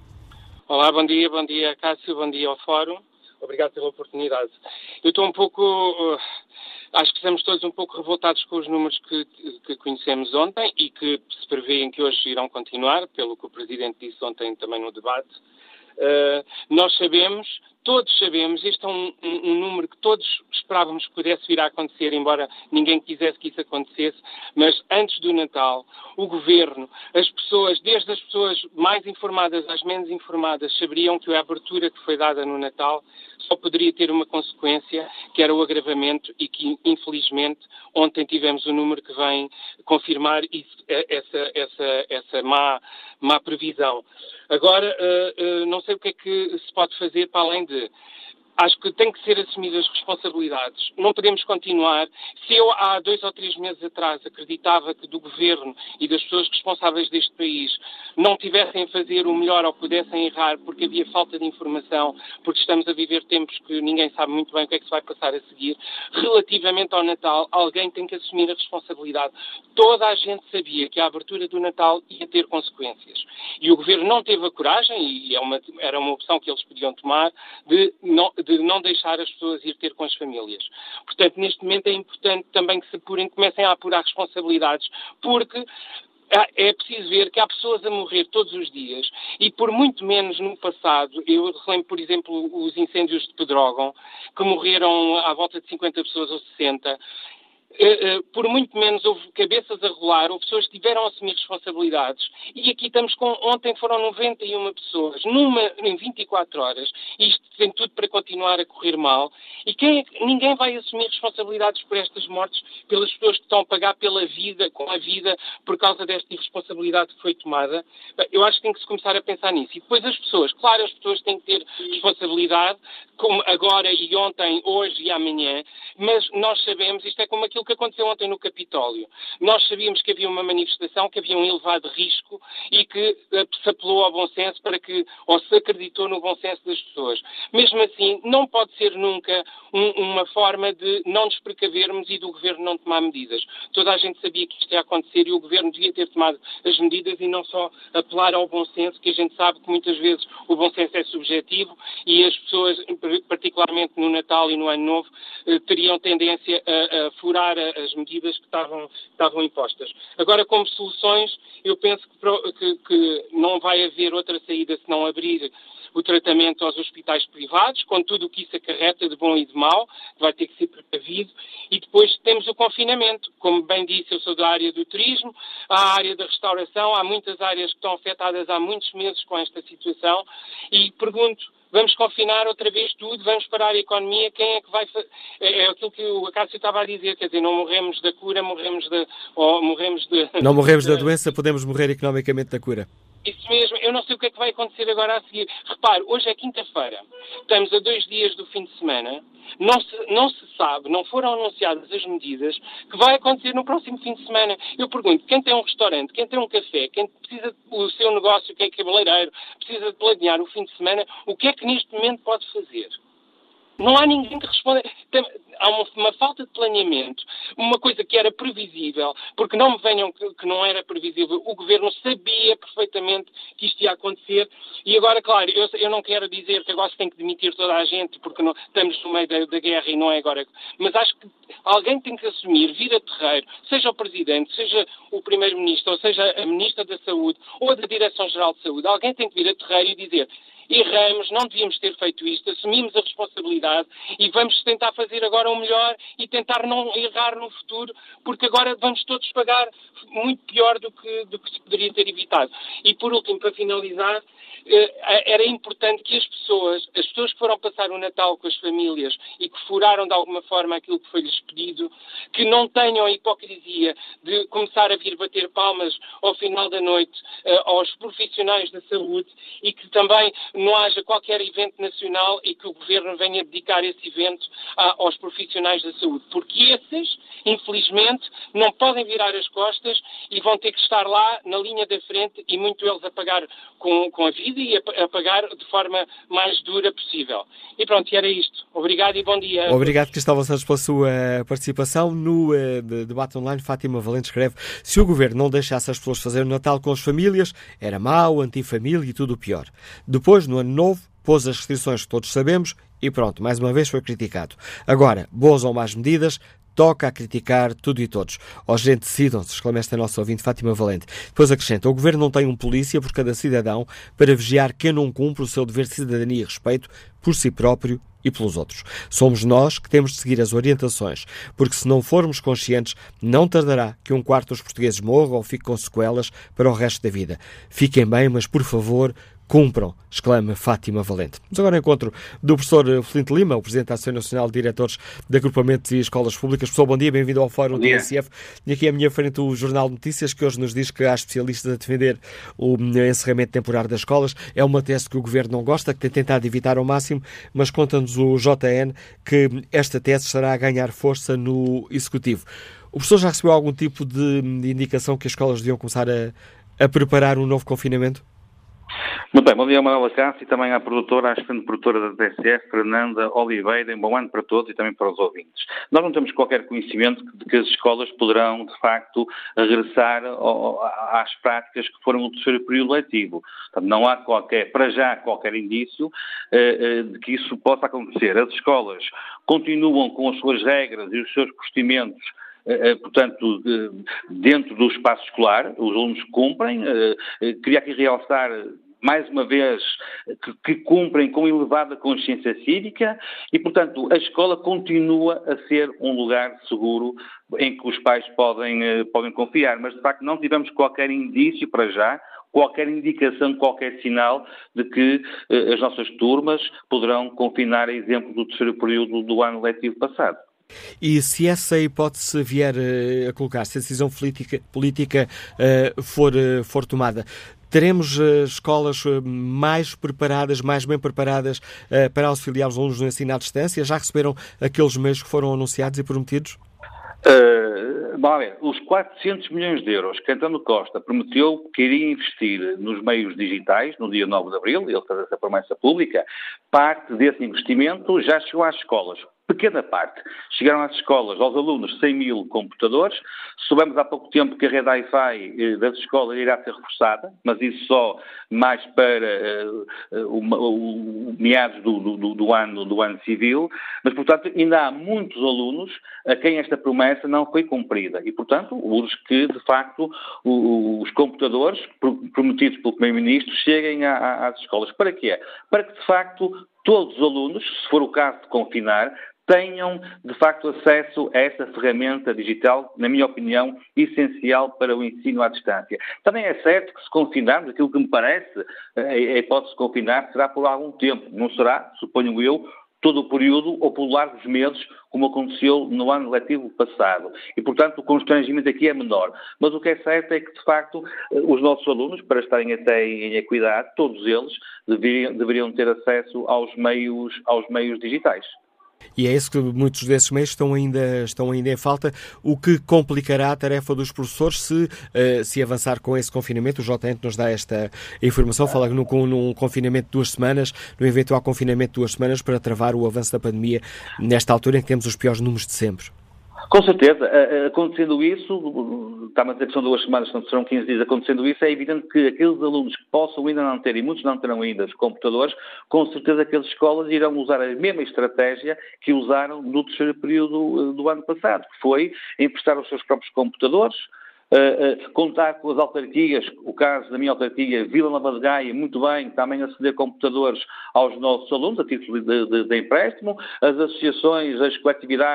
Olá, bom dia, bom dia Cássio, bom dia ao Fórum, obrigado pela oportunidade. Eu estou um pouco, uh, acho que estamos todos um pouco revoltados com os números que, que conhecemos ontem e que se prevêem que hoje irão continuar, pelo que o Presidente disse ontem também no debate. Uh, nós sabemos, todos sabemos, este é um, um, um número que todos esperávamos que pudesse vir a acontecer, embora ninguém quisesse que isso acontecesse, mas antes do Natal, o Governo, as pessoas, desde as pessoas mais informadas às menos informadas, saberiam que a abertura que foi dada no Natal só poderia ter uma consequência, que era o agravamento, e que, infelizmente, ontem tivemos um número que vem confirmar isso, essa, essa, essa má, má previsão. Agora, uh, uh, não sei o que é que se pode fazer para além de... Acho que tem que ser assumidas as responsabilidades. Não podemos continuar. Se eu, há dois ou três meses atrás, acreditava que do Governo e das pessoas responsáveis deste país não tivessem a fazer o melhor ou pudessem errar porque havia falta de informação, porque estamos a viver tempos que ninguém sabe muito bem o que é que se vai passar a seguir, relativamente ao Natal, alguém tem que assumir a responsabilidade. Toda a gente sabia que a abertura do Natal ia ter consequências. E o Governo não teve a coragem, e é uma, era uma opção que eles podiam tomar, de não... de não deixar as pessoas ir ter com as famílias. Portanto, neste momento é importante também que se apurem, comecem a apurar responsabilidades, porque é preciso ver que há pessoas a morrer todos os dias e por muito menos no passado, eu relembro, por exemplo, os incêndios de Pedrógão, que morreram à volta de cinquenta pessoas ou sessenta, Uh, uh, por muito menos houve cabeças a rolar, houve pessoas que tiveram a assumir responsabilidades, e aqui estamos com, ontem foram noventa e uma pessoas, numa, em vinte e quatro horas, e isto tem tudo para continuar a correr mal, e quem é, ninguém vai assumir responsabilidades por estas mortes, pelas pessoas que estão a pagar pela vida, com a vida, por causa desta irresponsabilidade que foi tomada. Eu acho que tem que se começar a pensar nisso, e depois as pessoas, claro, as pessoas têm que ter responsabilidade, como agora e ontem, hoje e amanhã, mas nós sabemos, isto é como aquilo que aconteceu ontem no Capitólio. Nós sabíamos que havia uma manifestação, que havia um elevado risco e que se apelou ao bom senso para que, ou se acreditou no bom senso das pessoas. Mesmo assim, não pode ser nunca um, uma forma de não nos precavermos e do Governo não tomar medidas. Toda a gente sabia que isto ia acontecer e o Governo devia ter tomado as medidas e não só apelar ao bom senso, que a gente sabe que muitas vezes o bom senso é subjetivo e as pessoas, particularmente no Natal e no Ano Novo, teriam tendência a, a furar as medidas que estavam, estavam impostas. Agora, como soluções, eu penso que, que, que não vai haver outra saída se não abrir o tratamento aos hospitais privados, com tudo o que isso acarreta de bom e de mau, que vai ter que ser precavido, e depois temos o confinamento. Como bem disse, eu sou da área do turismo, há a área da restauração, há muitas áreas que estão afetadas há muitos meses com esta situação, e pergunto, vamos confinar outra vez tudo, vamos parar a economia, quem é que vai fazer? É, é aquilo que o Cássio estava a dizer, quer dizer, não morremos da cura, morremos de... Ou morremos de não morremos da doença, podemos morrer economicamente da cura. Isso mesmo, eu não sei o que é que vai acontecer agora a seguir. Repare, hoje é quinta-feira, estamos a dois dias do fim de semana, não se, não se sabe, não foram anunciadas as medidas que vai acontecer no próximo fim de semana. Eu pergunto, quem tem um restaurante, quem tem um café, quem precisa do seu negócio, quem é cabeleireiro, precisa de planear o fim de semana, o que é que neste momento pode fazer? Não há ninguém que responda. Há uma, uma falta de planeamento, uma coisa que era previsível, porque não me venham que, que não era previsível. O Governo sabia perfeitamente que isto ia acontecer e agora, claro, eu, eu não quero dizer que agora se tem que demitir toda a gente porque não, estamos no meio da, da guerra e não é agora. Mas acho que alguém tem que assumir, vir a terreiro, seja o Presidente, seja o Primeiro-Ministro, ou seja a Ministra da Saúde ou a da Direção-Geral de Saúde. Alguém tem que vir a terreiro e dizer: erramos, não devíamos ter feito isto, assumimos a responsabilidade e vamos tentar fazer agora o melhor e tentar não errar no futuro, porque agora vamos todos pagar muito pior do que, do que se poderia ter evitado. E por último, para finalizar, era importante que as pessoas, as pessoas que foram passar o Natal com as famílias e que furaram de alguma forma aquilo que foi-lhes pedido, que não tenham a hipocrisia de começar a vir bater palmas ao final da noite uh, aos profissionais da saúde e que também não haja qualquer evento nacional e que o Governo venha dedicar esse evento a, aos profissionais da saúde, porque esses, infelizmente, não podem virar as costas e vão ter que estar lá na linha da frente e muito eles a pagar com, com a vida e a, a pagar de forma mais dura possível. E pronto, era isto. Obrigado e bom dia. Obrigado, Cristóvão Santos, pela sua participação. No uh, debate online, Fátima Valente escreve: se o Governo não deixasse as pessoas fazer o Natal com as famílias, era mau, antifamília e tudo o pior. Depois, no Ano Novo, pôs as restrições que todos sabemos e pronto, mais uma vez foi criticado. Agora, boas ou más medidas, toca a criticar tudo e todos. Ó gente, decidam-se, exclama esta nossa ouvinte Fátima Valente. Depois acrescenta: o Governo não tem um polícia por cada cidadão para vigiar quem não cumpre o seu dever de cidadania e respeito por si próprio e pelos outros. Somos nós que temos de seguir as orientações, porque se não formos conscientes, não tardará que um quarto dos portugueses morra ou fique com sequelas para o resto da vida. Fiquem bem, mas por favor, cumpram, exclama Fátima Valente. Mas agora encontro do professor Flint Lima, o Presidente da Associação Nacional de Diretores de Agrupamentos e Escolas Públicas. Professor, bom dia, bem-vindo ao Fórum T S F. Tenho aqui à minha frente o Jornal de Notícias, que hoje nos diz que há especialistas a defender o encerramento temporário das escolas. É uma tese que o Governo não gosta, que tem tentado evitar ao máximo, mas conta-nos o J N que esta tese estará a ganhar força no Executivo. O professor já recebeu algum tipo de indicação que as escolas deviam começar a, a preparar um novo confinamento? Muito bem, bom dia ao Manuel Acácio e também à produtora, à assistente produtora da T S F, Fernanda Oliveira. Um bom ano para todos e também para os ouvintes. Nós não temos qualquer conhecimento de que as escolas poderão, de facto, regressar ao, às práticas que foram o terceiro período letivo. Portanto, não há qualquer, para já, qualquer indício eh, eh, de que isso possa acontecer. As escolas continuam com as suas regras e os seus procedimentos, portanto, dentro do espaço escolar, os alunos cumprem. Queria aqui realçar, mais uma vez, que, que cumprem com elevada consciência cívica e, portanto, a escola continua a ser um lugar seguro em que os pais podem, podem confiar, mas, de facto, não tivemos qualquer indício para já, qualquer indicação, qualquer sinal de que eh, as nossas turmas poderão confinar a exemplo do terceiro período do ano letivo passado. E se essa hipótese vier uh, a colocar, se a decisão política, política uh, for, uh, for tomada, teremos uh, escolas uh, mais preparadas, mais bem preparadas uh, para auxiliar os alunos no ensino à distância? Já receberam aqueles meios que foram anunciados e prometidos? Uh, bom, a ver, os quatrocentos milhões de euros que António Costa prometeu que iria investir nos meios digitais no dia nove de abril, ele fez essa promessa pública, parte desse investimento já chegou às escolas. Pequena parte. Chegaram às escolas, aos alunos, cem mil computadores. Soubemos há pouco tempo que a rede Wi-Fi das escolas irá ser reforçada, mas isso só mais para uh, uh, o, o meados do, do, do, ano, do ano civil. Mas, portanto, ainda há muitos alunos a quem esta promessa não foi cumprida. E, portanto, urge que, de facto, o, os computadores prometidos pelo Primeiro-Ministro cheguem a, a, às escolas. Para quê? Para que, de facto, todos os alunos, se for o caso de confinar, tenham, de facto, acesso a essa ferramenta digital, na minha opinião, essencial para o ensino à distância. Também é certo que, se confinarmos, aquilo que me parece, a hipótese de confinar será por algum tempo. Não será, suponho eu, todo o período ou por largos meses, como aconteceu no ano letivo passado. E, portanto, o constrangimento aqui é menor. Mas o que é certo é que, de facto, os nossos alunos, para estarem até em equidade, todos eles deveriam, deveriam ter acesso aos meios, aos meios digitais. E é isso que muitos desses meios estão ainda, estão ainda em falta, o que complicará a tarefa dos professores se, uh, se avançar com esse confinamento. O J N nos dá esta informação, fala num, num confinamento de duas semanas, no eventual confinamento de duas semanas para travar o avanço da pandemia nesta altura em que temos os piores números de sempre. Com certeza, acontecendo isso, está-me a dizer que são duas semanas, não serão quinze dias, acontecendo isso, é evidente que aqueles alunos que possam ainda não ter, e muitos não terão ainda os computadores, com certeza aquelas escolas irão usar a mesma estratégia que usaram no terceiro período do ano passado, que foi emprestar os seus próprios computadores, Uh, uh, contar com as autarquias, o caso da minha autarquia, Vila Nova de Gaia, muito bem, também a ceder computadores aos nossos alunos, a título de, de, de empréstimo, as associações, as coletividades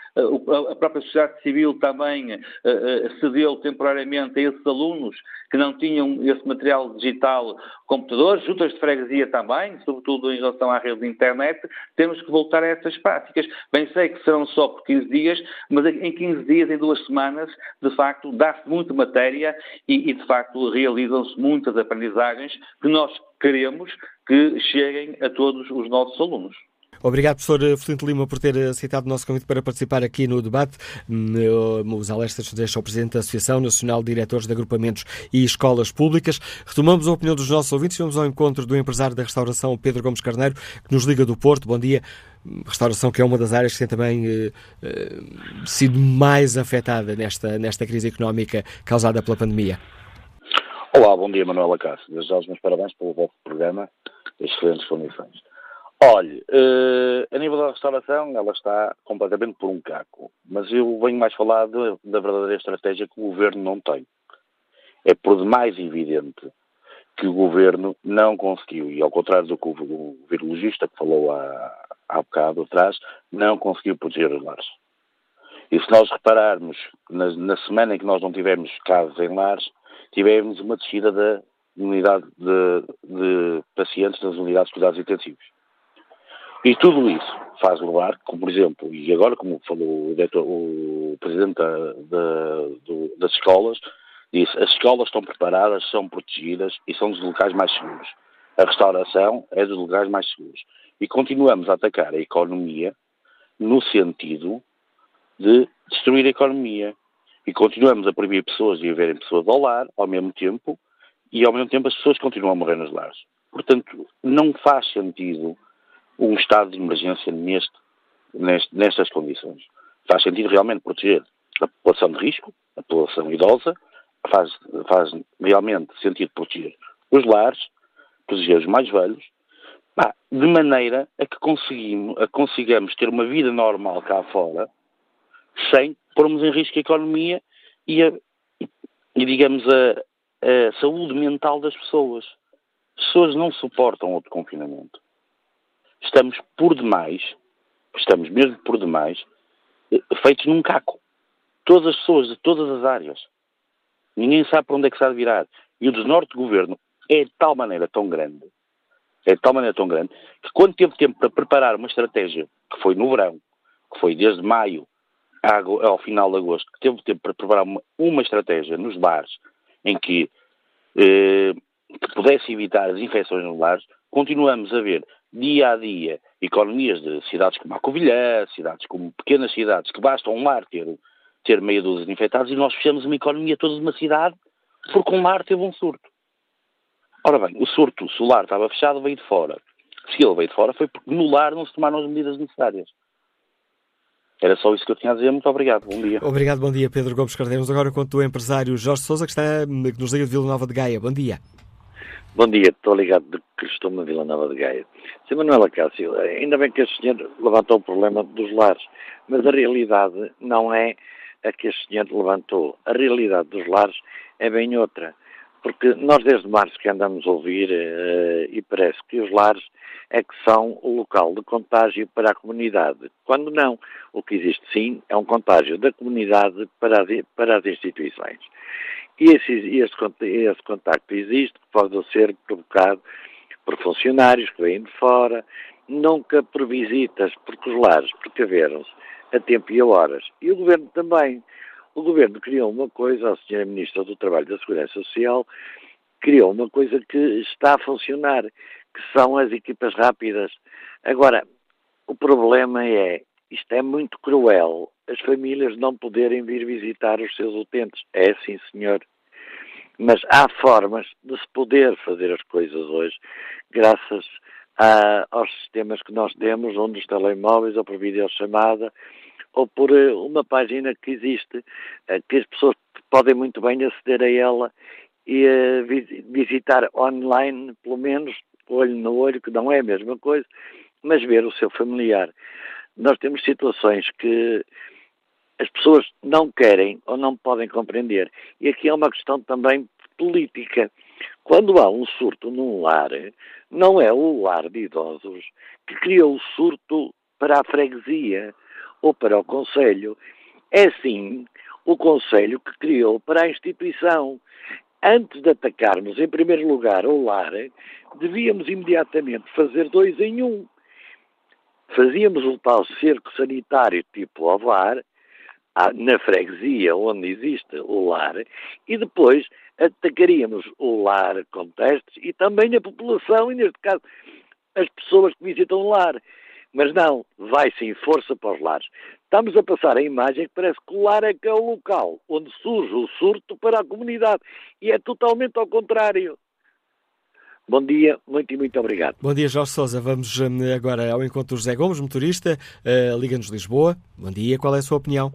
a própria sociedade civil também cedeu temporariamente a esses alunos que não tinham esse material digital, computadores, juntas de freguesia também, sobretudo em relação à rede de internet, temos que voltar a essas práticas. Bem sei que serão só por quinze dias, mas em quinze dias, em duas semanas, de facto, dá-se muita matéria e, e de facto, realizam-se muitas aprendizagens que nós queremos que cheguem a todos os nossos alunos. Obrigado, professor Felinto Lima, por ter aceitado o nosso convite para participar aqui no debate. Os alertas deixam o Presidente da Associação Nacional de Diretores de Agrupamentos e Escolas Públicas. Retomamos a opinião dos nossos ouvintes e vamos ao encontro do empresário da restauração, Pedro Gomes Carneiro, que nos liga do Porto. Bom dia. Restauração, que é uma das áreas que tem também eh, eh, sido mais afetada nesta, nesta crise económica causada pela pandemia. Olá, bom dia, Manuel Acácio. Desejo já os meus parabéns pelo vosso programa, excelentes condições. Olhe, uh, a nível da restauração, ela está completamente por um caco, mas eu venho mais falar de, da verdadeira estratégia que o Governo não tem. É por demais evidente que o Governo não conseguiu, e ao contrário do que o, o virologista que falou há, há bocado atrás, não conseguiu proteger os lares. E se nós repararmos, na, na semana em que nós não tivemos casos em lares, tivemos uma descida da unidade de, de pacientes nas unidades de cuidados intensivos. E tudo isso faz levar, como por exemplo, e agora como falou o, diretor, o Presidente da, da, do, das escolas, disse, as escolas estão preparadas, são protegidas e são dos locais mais seguros. A restauração é dos locais mais seguros. E continuamos a atacar a economia no sentido de destruir a economia. E continuamos a proibir pessoas de haverem pessoas ao lar, ao mesmo tempo, e ao mesmo tempo as pessoas continuam a morrer nos lares. Portanto, não faz sentido um estado de emergência neste, neste, nestas condições. Faz sentido realmente proteger a população de risco, a população idosa, faz, faz realmente sentido proteger os lares, proteger os mais velhos, pá, de maneira a que conseguimos, a consigamos ter uma vida normal cá fora, sem pormos em risco a economia e, a, e digamos, a, a saúde mental das pessoas. As pessoas não suportam outro confinamento. Estamos por demais, estamos mesmo por demais, feitos num caco. Todas as pessoas de todas as áreas. Ninguém sabe para onde é que se há de virar. E o desnorte do Governo é de tal maneira tão grande, é de tal maneira tão grande, que quando teve tempo para preparar uma estratégia, que foi no verão, que foi desde maio ao final de agosto, que teve tempo para preparar uma, uma estratégia nos bares, em que, eh, que pudesse evitar as infecções nos bares, continuamos a ver dia a dia economias de cidades como a Covilhã, cidades como pequenas cidades, que basta um lar ter, ter meia dúzia de infectados, e nós fechamos uma economia toda de uma cidade porque um lar teve um surto. Ora bem, o surto, se o lar estava fechado, veio de fora. Se ele veio de fora foi porque no lar não se tomaram as medidas necessárias. Era só isso que eu tinha a dizer. Muito obrigado. Bom dia. Obrigado. Bom dia, Pedro Gomes Carneiro. Agora com o empresário Jorge Sousa, que, está, que nos liga de Vila Nova de Gaia. Bom dia. Bom dia. Estou ligado de Cristo, Vila Nova de Gaia. senhor Manuel Acácio, ainda bem que este senhor levantou o problema dos lares, mas a realidade não é a que este senhor levantou. A realidade dos lares é bem outra. Porque nós desde março que andamos a ouvir uh, e parece que os lares é que são o local de contágio para a comunidade. Quando não, o que existe sim é um contágio da comunidade para, de, para as instituições. E esse, esse, esse contacto existe, pode ser provocado por funcionários que vêm de fora, nunca por visitas, porque os lares precaveram-se a tempo e a horas. E o Governo também. O Governo criou uma coisa, a senhora Ministra do Trabalho e da Segurança Social criou uma coisa que está a funcionar, que são as equipas rápidas. Agora, o problema é, isto é muito cruel, as famílias não poderem vir visitar os seus utentes. É sim, senhor. Mas há formas de se poder fazer as coisas hoje, graças a, aos sistemas que nós temos, ou nos telemóveis, ou por videochamada, ou por uh, uma página que existe, uh, que as pessoas podem muito bem aceder a ela e uh, vis- visitar online, pelo menos, olho no olho, que não é a mesma coisa, mas ver o seu familiar. Nós temos situações que as pessoas não querem ou não podem compreender. E aqui é uma questão também política. Quando há um surto num lar, não é o lar de idosos que criou o surto para a freguesia ou para o Conselho, é sim o Conselho que criou para a instituição. Antes de atacarmos, em primeiro lugar, o lar, devíamos imediatamente fazer dois em um. Fazíamos um tal cerco sanitário tipo Ovar, na freguesia onde existe o lar, e depois atacaríamos o lar com testes e também a população, e neste caso as pessoas que visitam o lar. Mas não, vai-se em força para os lares. Estamos a passar a imagem que parece que o lar é que é o local onde surge o surto para a comunidade. E é totalmente ao contrário. Bom dia, muito e muito obrigado. Bom dia, Jorge Sousa. Vamos agora ao encontro do José Gomes, motorista, uh, Liga-nos Lisboa. Bom dia, qual é a sua opinião?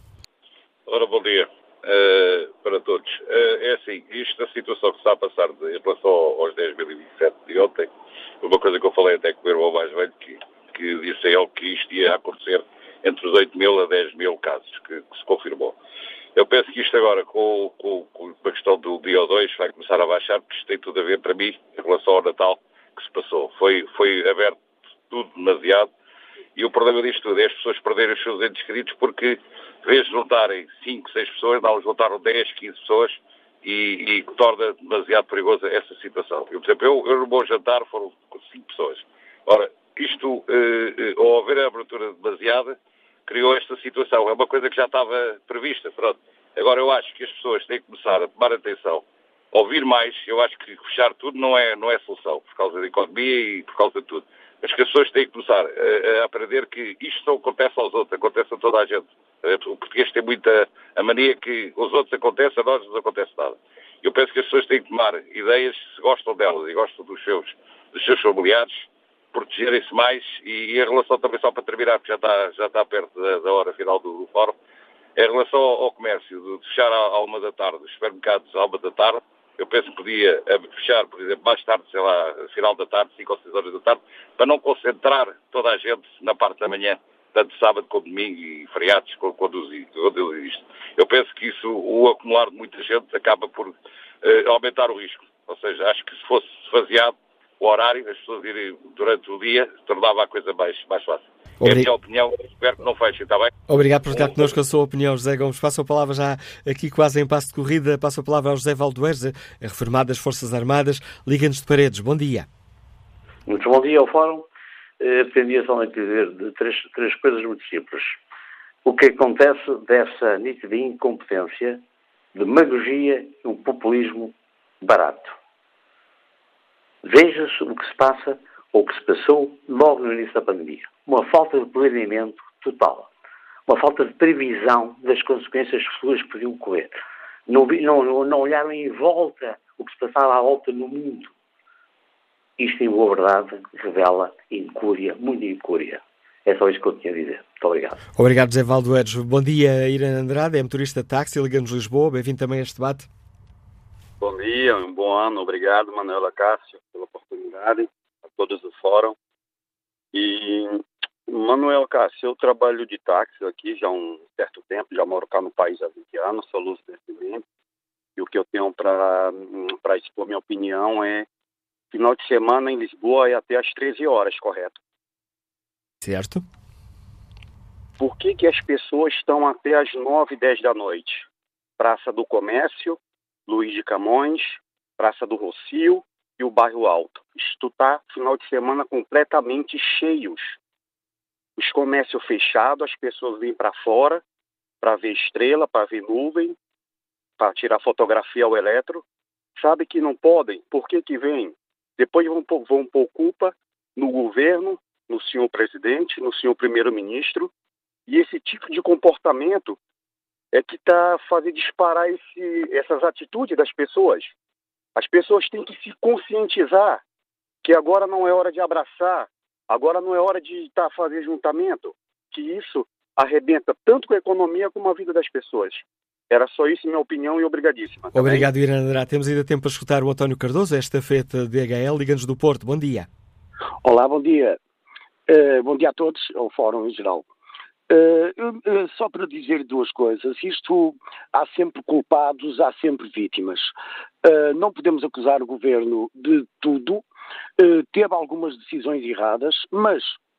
Ora, bom dia uh, para todos. Uh, é assim, isto da situação que está a passar de, em relação aos dez mil e vinte e sete de ontem, uma coisa que eu falei até com o irmão mais velho, que, que disse a ele que isto ia acontecer entre os oito mil a dez mil casos, que, que se confirmou. Eu penso que isto agora, com, com, com a questão do dia ou dois, vai começar a baixar, porque isto tem tudo a ver, para mim, em relação ao Natal, que se passou. Foi, foi aberto tudo demasiado, e o problema disto tudo é as pessoas perderem os seus entes queridos, porque, em vez de juntarem cinco, seis pessoas, não, juntaram dez, quinze pessoas, e, e torna demasiado perigosa essa situação. Eu, por exemplo, eu, eu no meu jantar foram cinco pessoas. Ora, isto, eh, eh, ao haver a abertura demasiada, criou esta situação. É uma coisa que já estava prevista, pronto. Agora eu acho que as pessoas têm que começar a tomar atenção, a ouvir mais. Eu acho que fechar tudo não é, não é solução, por causa da economia e por causa de tudo. Mas que as pessoas têm que começar a, a aprender que isto não acontece aos outros, acontece a toda a gente. O português tem muita a mania que os outros acontecem, a nós não acontece nada. Eu penso que as pessoas têm que tomar ideias, se gostam delas e gostam dos seus, dos seus familiares, protegerem-se mais, e, e em relação também, só para terminar, porque já está, já está perto da, da hora final do, do fórum, em relação ao, ao comércio, de fechar à, à uma da tarde, os supermercados à uma da tarde, eu penso que podia fechar, por exemplo, mais tarde, sei lá, final da tarde, cinco ou seis horas da tarde, para não concentrar toda a gente na parte da manhã, tanto sábado como domingo e feriados, quando, quando existe. Eu penso que isso, o acumular de muita gente, acaba por uh, aumentar o risco. Ou seja, acho que se fosse faseado o horário, as pessoas irem durante o dia, tornava a coisa mais, mais fácil. Obrig... É a minha opinião, espero que não feche, está bem? Obrigado por estar connosco a sua opinião, José Gomes. Passo a palavra já aqui quase em passo de corrida, passo a palavra ao José Valdoeres, reformado das Forças Armadas, Liga-nos de Paredes. Bom dia. Muito bom dia ao Fórum. Eh, pretendia só dizer de três, três coisas muito simples. O que acontece dessa nítida incompetência, demagogia e um populismo barato. Veja-se o que se passa ou o que se passou logo no início da pandemia. Uma falta de planeamento total. Uma falta de previsão das consequências futuras que podiam ocorrer. Não, não, não olharam em volta o que se passava à volta no mundo. Isto, em boa verdade, revela incúria, muita incúria. É só isso que eu tinha a dizer. Muito obrigado. Obrigado, José Valdoeres. Bom dia, Irene Andrade, é motorista de táxi, Liga-nos Lisboa. Bem-vindo também a este debate. Bom dia, um bom ano. Obrigado, Manuela Cássio, pela oportunidade, a todos do Fórum. E, Manuela Cássio, eu trabalho de táxi aqui já há um certo tempo, já moro cá no país há vinte anos, sou luz de nascimento. E o que eu tenho para para expor minha opinião é: final de semana em Lisboa é até às treze horas, correto? Certo. Por que que as pessoas estão até às nove, dez da noite? Praça do Comércio, Luiz de Camões, Praça do Rocio e o Bairro Alto. Isto está, final de semana, completamente cheios. Os comércios fechados, as pessoas vêm para fora para ver estrela, para ver nuvem, para tirar fotografia ao eletro. Sabe que não podem. Por que que vêm? Depois vão pôr, vão pôr culpa no governo, no senhor presidente, no senhor primeiro-ministro. E esse tipo de comportamento é que está fazendo disparar esse, essas atitudes das pessoas. As pessoas têm que se conscientizar que agora não é hora de abraçar, agora não é hora de estar tá, fazer juntamento, que isso arrebenta tanto com a economia como a vida das pessoas. Era só isso, minha opinião, e obrigadíssima. Tá Obrigado, bem? Irene Andrade. Temos ainda tempo para escutar o António Cardoso, esta feita de H L, Liga-nos do Porto. Bom dia. Olá, bom dia. Uh, bom dia a todos, ao Fórum em geral. Uh, uh, só para dizer duas coisas. Isto, há sempre culpados, há sempre vítimas. Uh, não podemos acusar o governo de tudo. Uh, teve algumas decisões erradas, mas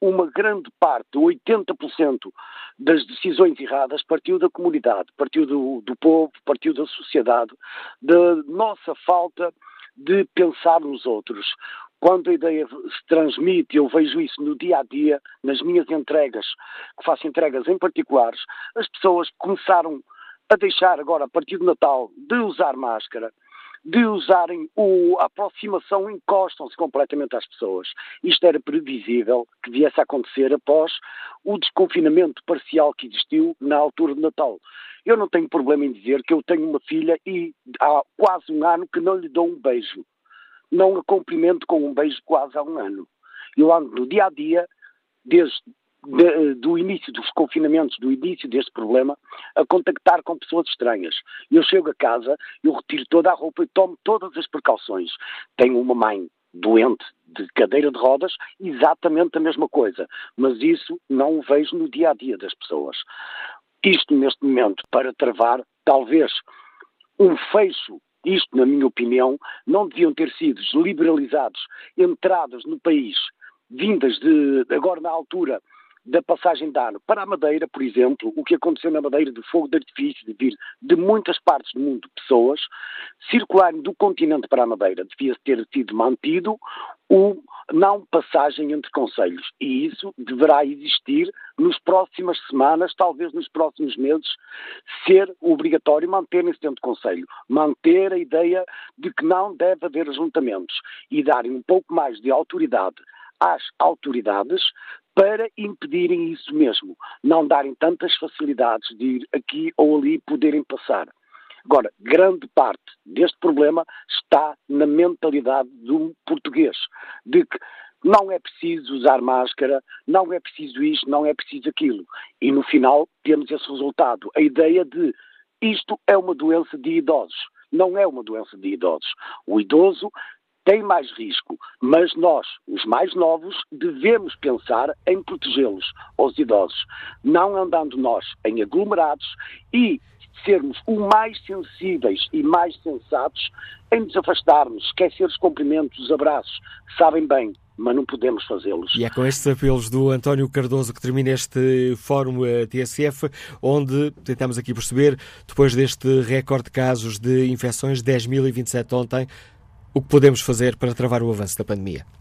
uma grande parte, oitenta por cento das decisões erradas partiu da comunidade, partiu do, do povo, partiu da sociedade, da nossa falta de pensar nos outros. Quando a ideia se transmite, eu vejo isso no dia a dia, nas minhas entregas, que faço entregas em particulares, as pessoas começaram a deixar agora, a partir do Natal, de usar máscara, de usarem o, a aproximação, encostam-se completamente às pessoas. Isto era previsível que viesse a acontecer após o desconfinamento parcial que existiu na altura do Natal. Eu não tenho problema em dizer que eu tenho uma filha e há quase um ano que não lhe dou um beijo. Não a cumprimento com um beijo quase há um ano. Eu ando no dia a dia, desde de, do início dos confinamentos, do início deste problema, a contactar com pessoas estranhas. Eu chego a casa, eu retiro toda a roupa e tomo todas as precauções. Tenho uma mãe doente de cadeira de rodas, exatamente a mesma coisa. Mas isso não o vejo no dia a dia das pessoas. Isto, neste momento, para travar, talvez, um fecho. Isto, na minha opinião, não deviam ter sido liberalizados entradas no país, vindas de, agora na altura da passagem de ano para a Madeira, por exemplo, o que aconteceu na Madeira de fogo de artifício, de vir de muitas partes do mundo pessoas, circularem do continente para a Madeira, devia ter sido mantido o não passagem entre concelhos. E isso deverá existir nas próximas semanas, talvez nos próximos meses, ser obrigatório manterem-se dentro do concelho. Manter a ideia de que não deve haver ajuntamentos e darem um pouco mais de autoridade às autoridades para impedirem isso mesmo. Não darem tantas facilidades de ir aqui ou ali poderem passar. Agora, grande parte deste problema está na mentalidade do português, de que não é preciso usar máscara, não é preciso isto, não é preciso aquilo. E no final temos esse resultado, a ideia de isto é uma doença de idosos. Não é uma doença de idosos. O idoso tem mais risco, mas nós, os mais novos, devemos pensar em protegê-los, os idosos, não andando nós em aglomerados e sermos o mais sensíveis e mais sensatos em nos afastarmos, esquecer os cumprimentos, os abraços, sabem bem, mas não podemos fazê-los. E é com estes apelos do António Cardoso que termina este Fórum T S F, onde tentamos aqui perceber, depois deste recorde de casos de infecções, dez mil e vinte e sete ontem, o que podemos fazer para travar o avanço da pandemia.